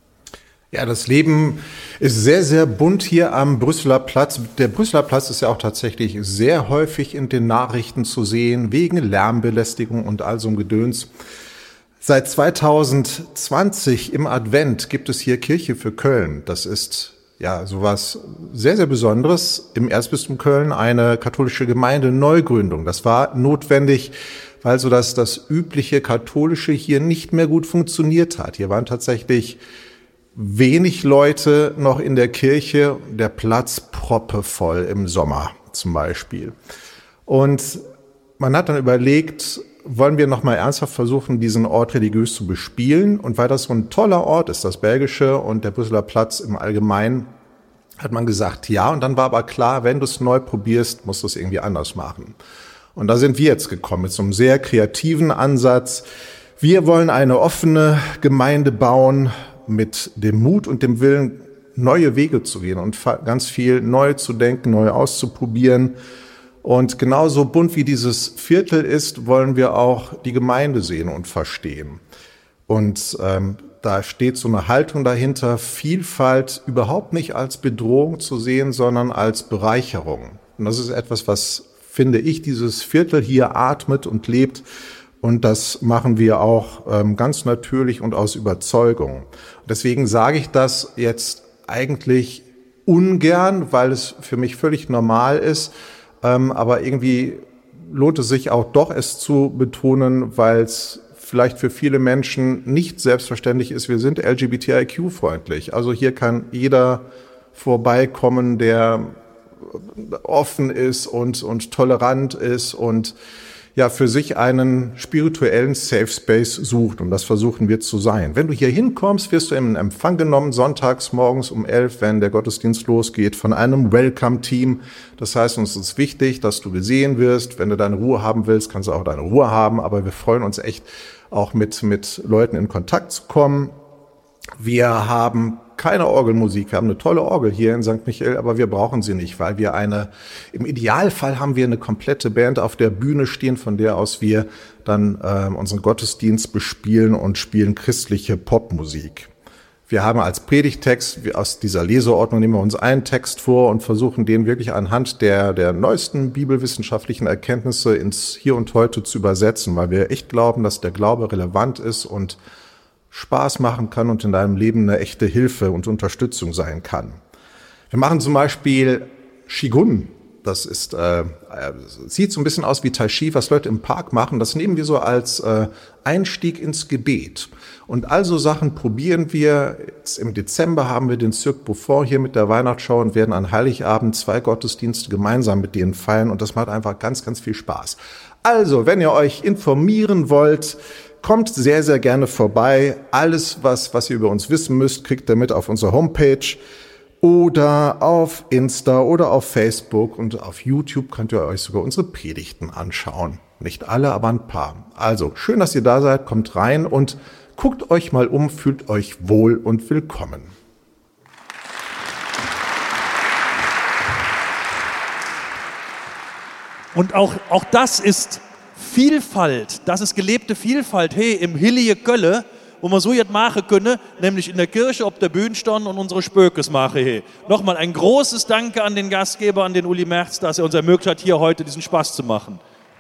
Ja, das Leben ist sehr, sehr bunt hier am Brüsseler Platz. Der Brüsseler Platz ist ja auch tatsächlich sehr häufig in den Nachrichten zu sehen, wegen Lärmbelästigung und all so ein Gedöns. Seit zweitausendzwanzig im Advent gibt es hier Kirche für Köln. Das ist ja sowas sehr, sehr Besonderes. Im Erzbistum Köln eine katholische Gemeindeneugründung. Das war notwendig, weil so das, das übliche Katholische hier nicht mehr gut funktioniert hat. Hier waren tatsächlich wenig Leute noch in der Kirche, der Platz proppevoll im Sommer zum Beispiel. Und man hat dann überlegt, wollen wir noch mal ernsthaft versuchen, diesen Ort religiös zu bespielen? Und weil das so ein toller Ort ist, das Belgische und der Brüsseler Platz im Allgemeinen, hat man gesagt, ja. Und dann war aber klar, wenn du es neu probierst, musst du es irgendwie anders machen. Und da sind wir jetzt gekommen mit so einem sehr kreativen Ansatz. Wir wollen eine offene Gemeinde bauen mit dem Mut und dem Willen, neue Wege zu gehen und ganz viel neu zu denken, neu auszuprobieren. Und genauso bunt wie dieses Viertel ist, wollen wir auch die Gemeinde sehen und verstehen. Und ähm, da steht so eine Haltung dahinter, Vielfalt überhaupt nicht als Bedrohung zu sehen, sondern als Bereicherung. Und das ist etwas, was, finde ich, dieses Viertel hier atmet und lebt. Und das machen wir auch ähm, ganz natürlich und aus Überzeugung. Deswegen sage ich das jetzt eigentlich ungern, weil es für mich völlig normal ist. Ähm, aber irgendwie lohnt es sich auch doch, es zu betonen, weil es vielleicht für viele Menschen nicht selbstverständlich ist, wir sind L G B T I Q-freundlich. Also hier kann jeder vorbeikommen, der offen ist und, und tolerant ist und ja für sich einen spirituellen Safe Space sucht. Und das versuchen wir zu sein. Wenn du hier hinkommst, wirst du in Empfang genommen, sonntags morgens um elf, wenn der Gottesdienst losgeht, von einem Welcome-Team. Das heißt, uns ist wichtig, dass du gesehen wirst. Wenn du deine Ruhe haben willst, kannst du auch deine Ruhe haben. Aber wir freuen uns echt, auch mit, mit Leuten in Kontakt zu kommen. Wir haben keine Orgelmusik. Wir haben eine tolle Orgel hier in Sankt Michael, aber wir brauchen sie nicht, weil wir eine, im Idealfall haben wir eine komplette Band auf der Bühne stehen, von der aus wir dann äh, unseren Gottesdienst bespielen und spielen christliche Popmusik. Wir haben als Predigtext, wir aus dieser Leseordnung nehmen wir uns einen Text vor und versuchen den wirklich anhand der, der neuesten bibelwissenschaftlichen Erkenntnisse ins Hier und Heute zu übersetzen, weil wir echt glauben, dass der Glaube relevant ist und Spaß machen kann und in deinem Leben eine echte Hilfe und Unterstützung sein kann. Wir machen zum Beispiel Qigong. Das ist, äh, sieht so ein bisschen aus wie Tai Chi, was Leute im Park machen. Das nehmen wir so als äh, Einstieg ins Gebet. Und also Sachen probieren wir. Jetzt im Dezember haben wir den Cirque Beaufort hier mit der Weihnachtsschau und werden an Heiligabend zwei Gottesdienste gemeinsam mit denen feiern. Und das macht einfach ganz, ganz viel Spaß. Also, wenn ihr euch informieren wollt, kommt sehr, sehr gerne vorbei. Alles, was, was ihr über uns wissen müsst, kriegt ihr mit auf unserer Homepage oder auf Insta oder auf Facebook. Und auf YouTube könnt ihr euch sogar unsere Predigten anschauen. Nicht alle, aber ein paar. Also, schön, dass ihr da seid. Kommt rein und guckt euch mal um, fühlt euch wohl und willkommen. Und auch, auch das ist Vielfalt, das ist gelebte Vielfalt, hey, im Hillige Kölle, wo wir so jetzt machen können, nämlich in der Kirche, ob der Bühne stehen und unsere Spökes machen, hey. Nochmal ein großes Danke an den Gastgeber, an den Uli Merz, dass er uns ermöglicht hat, hier heute diesen Spaß zu machen.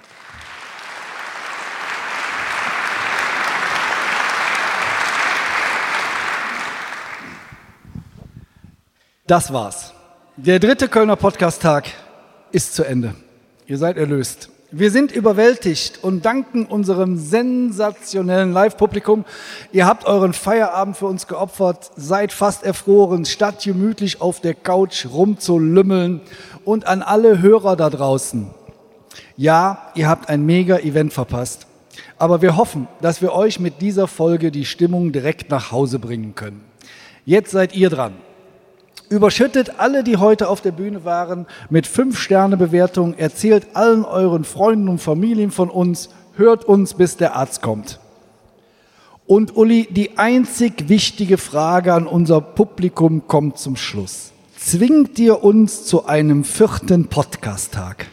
Das war's. Der dritte Kölner Podcast-Tag ist zu Ende. Ihr seid erlöst. Wir sind überwältigt und danken unserem sensationellen Live-Publikum. Ihr habt euren Feierabend für uns geopfert, seid fast erfroren, statt gemütlich auf der Couch rumzulümmeln. Und an alle Hörer da draußen. Ja, ihr habt ein Mega-Event verpasst. Aber wir hoffen, dass wir euch mit dieser Folge die Stimmung direkt nach Hause bringen können. Jetzt seid ihr dran. Überschüttet alle, die heute auf der Bühne waren, mit fünf Sterne Bewertung. Erzählt allen euren Freunden und Familien von uns. Hört uns, bis der Arzt kommt. Und Uli, die einzig wichtige Frage an unser Publikum kommt zum Schluss. Zwingt ihr uns zu einem vierten Podcast-Tag?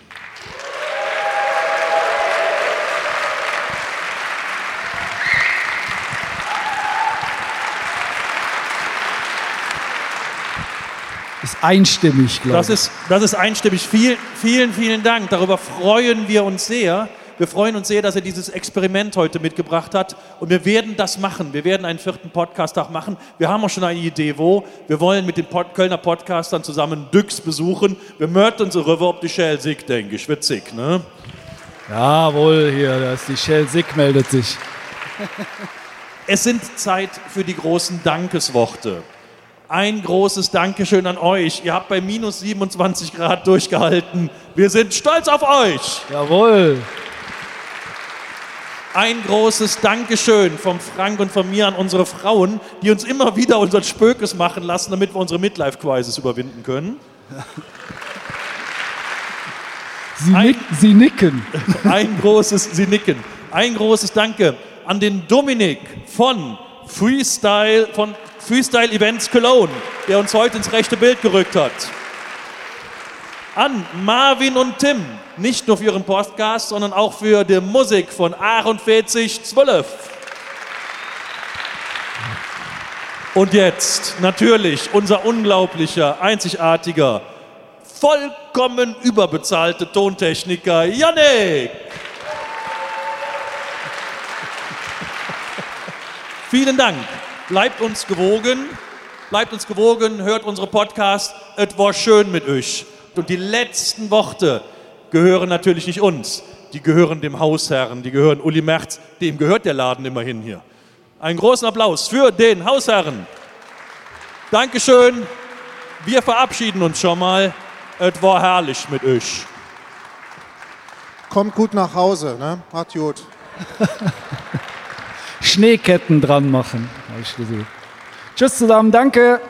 Ist einstimmig, glaube ich. Das ist, das ist einstimmig. Vielen, vielen, vielen Dank. Darüber freuen wir uns sehr. Wir freuen uns sehr, dass er dieses Experiment heute mitgebracht hat. Und wir werden das machen. Wir werden einen vierten Podcast-Tag machen. Wir haben auch schon eine Idee, wo. Wir wollen mit den Pod- Kölner Podcastern zusammen Düx besuchen. Wir möchten uns rüber ob die Shell Sick, denke ich. Witzig, ne? Jawohl, hier, das die Shell Sick meldet sich. Es sind Zeit für die großen Dankesworte. Ein großes Dankeschön an euch. Ihr habt bei minus siebenundzwanzig Grad durchgehalten. Wir sind stolz auf euch. Jawohl. Ein großes Dankeschön vom Frank und von mir an unsere Frauen, die uns immer wieder unseren Spökes machen lassen, damit wir unsere Midlife-Crisis überwinden können. Sie, nick, Sie nicken. Ein großes, Sie nicken. Ein großes Danke an den Dominik von Freestyle, von Freestyle Events Cologne, der uns heute ins rechte Bild gerückt hat. An Marvin und Tim, nicht nur für ihren Podcast, sondern auch für die Musik von achtundvierzig zwölf. Und jetzt natürlich unser unglaublicher, einzigartiger, vollkommen überbezahlter Tontechniker Jannik. Vielen Dank. Bleibt uns gewogen, bleibt uns gewogen, hört unsere Podcasts. Es war schön mit euch. Und die letzten Worte gehören natürlich nicht uns. die gehören dem Hausherrn, die gehören Uli Merz, dem gehört der Laden immerhin hier. Einen großen Applaus für den Hausherrn. Dankeschön. Wir verabschieden uns schon mal. Es war herrlich mit euch. Kommt gut nach Hause, ne? Hat gut. Schneeketten dran machen, habe ich gesehen. Tschüss zusammen, danke.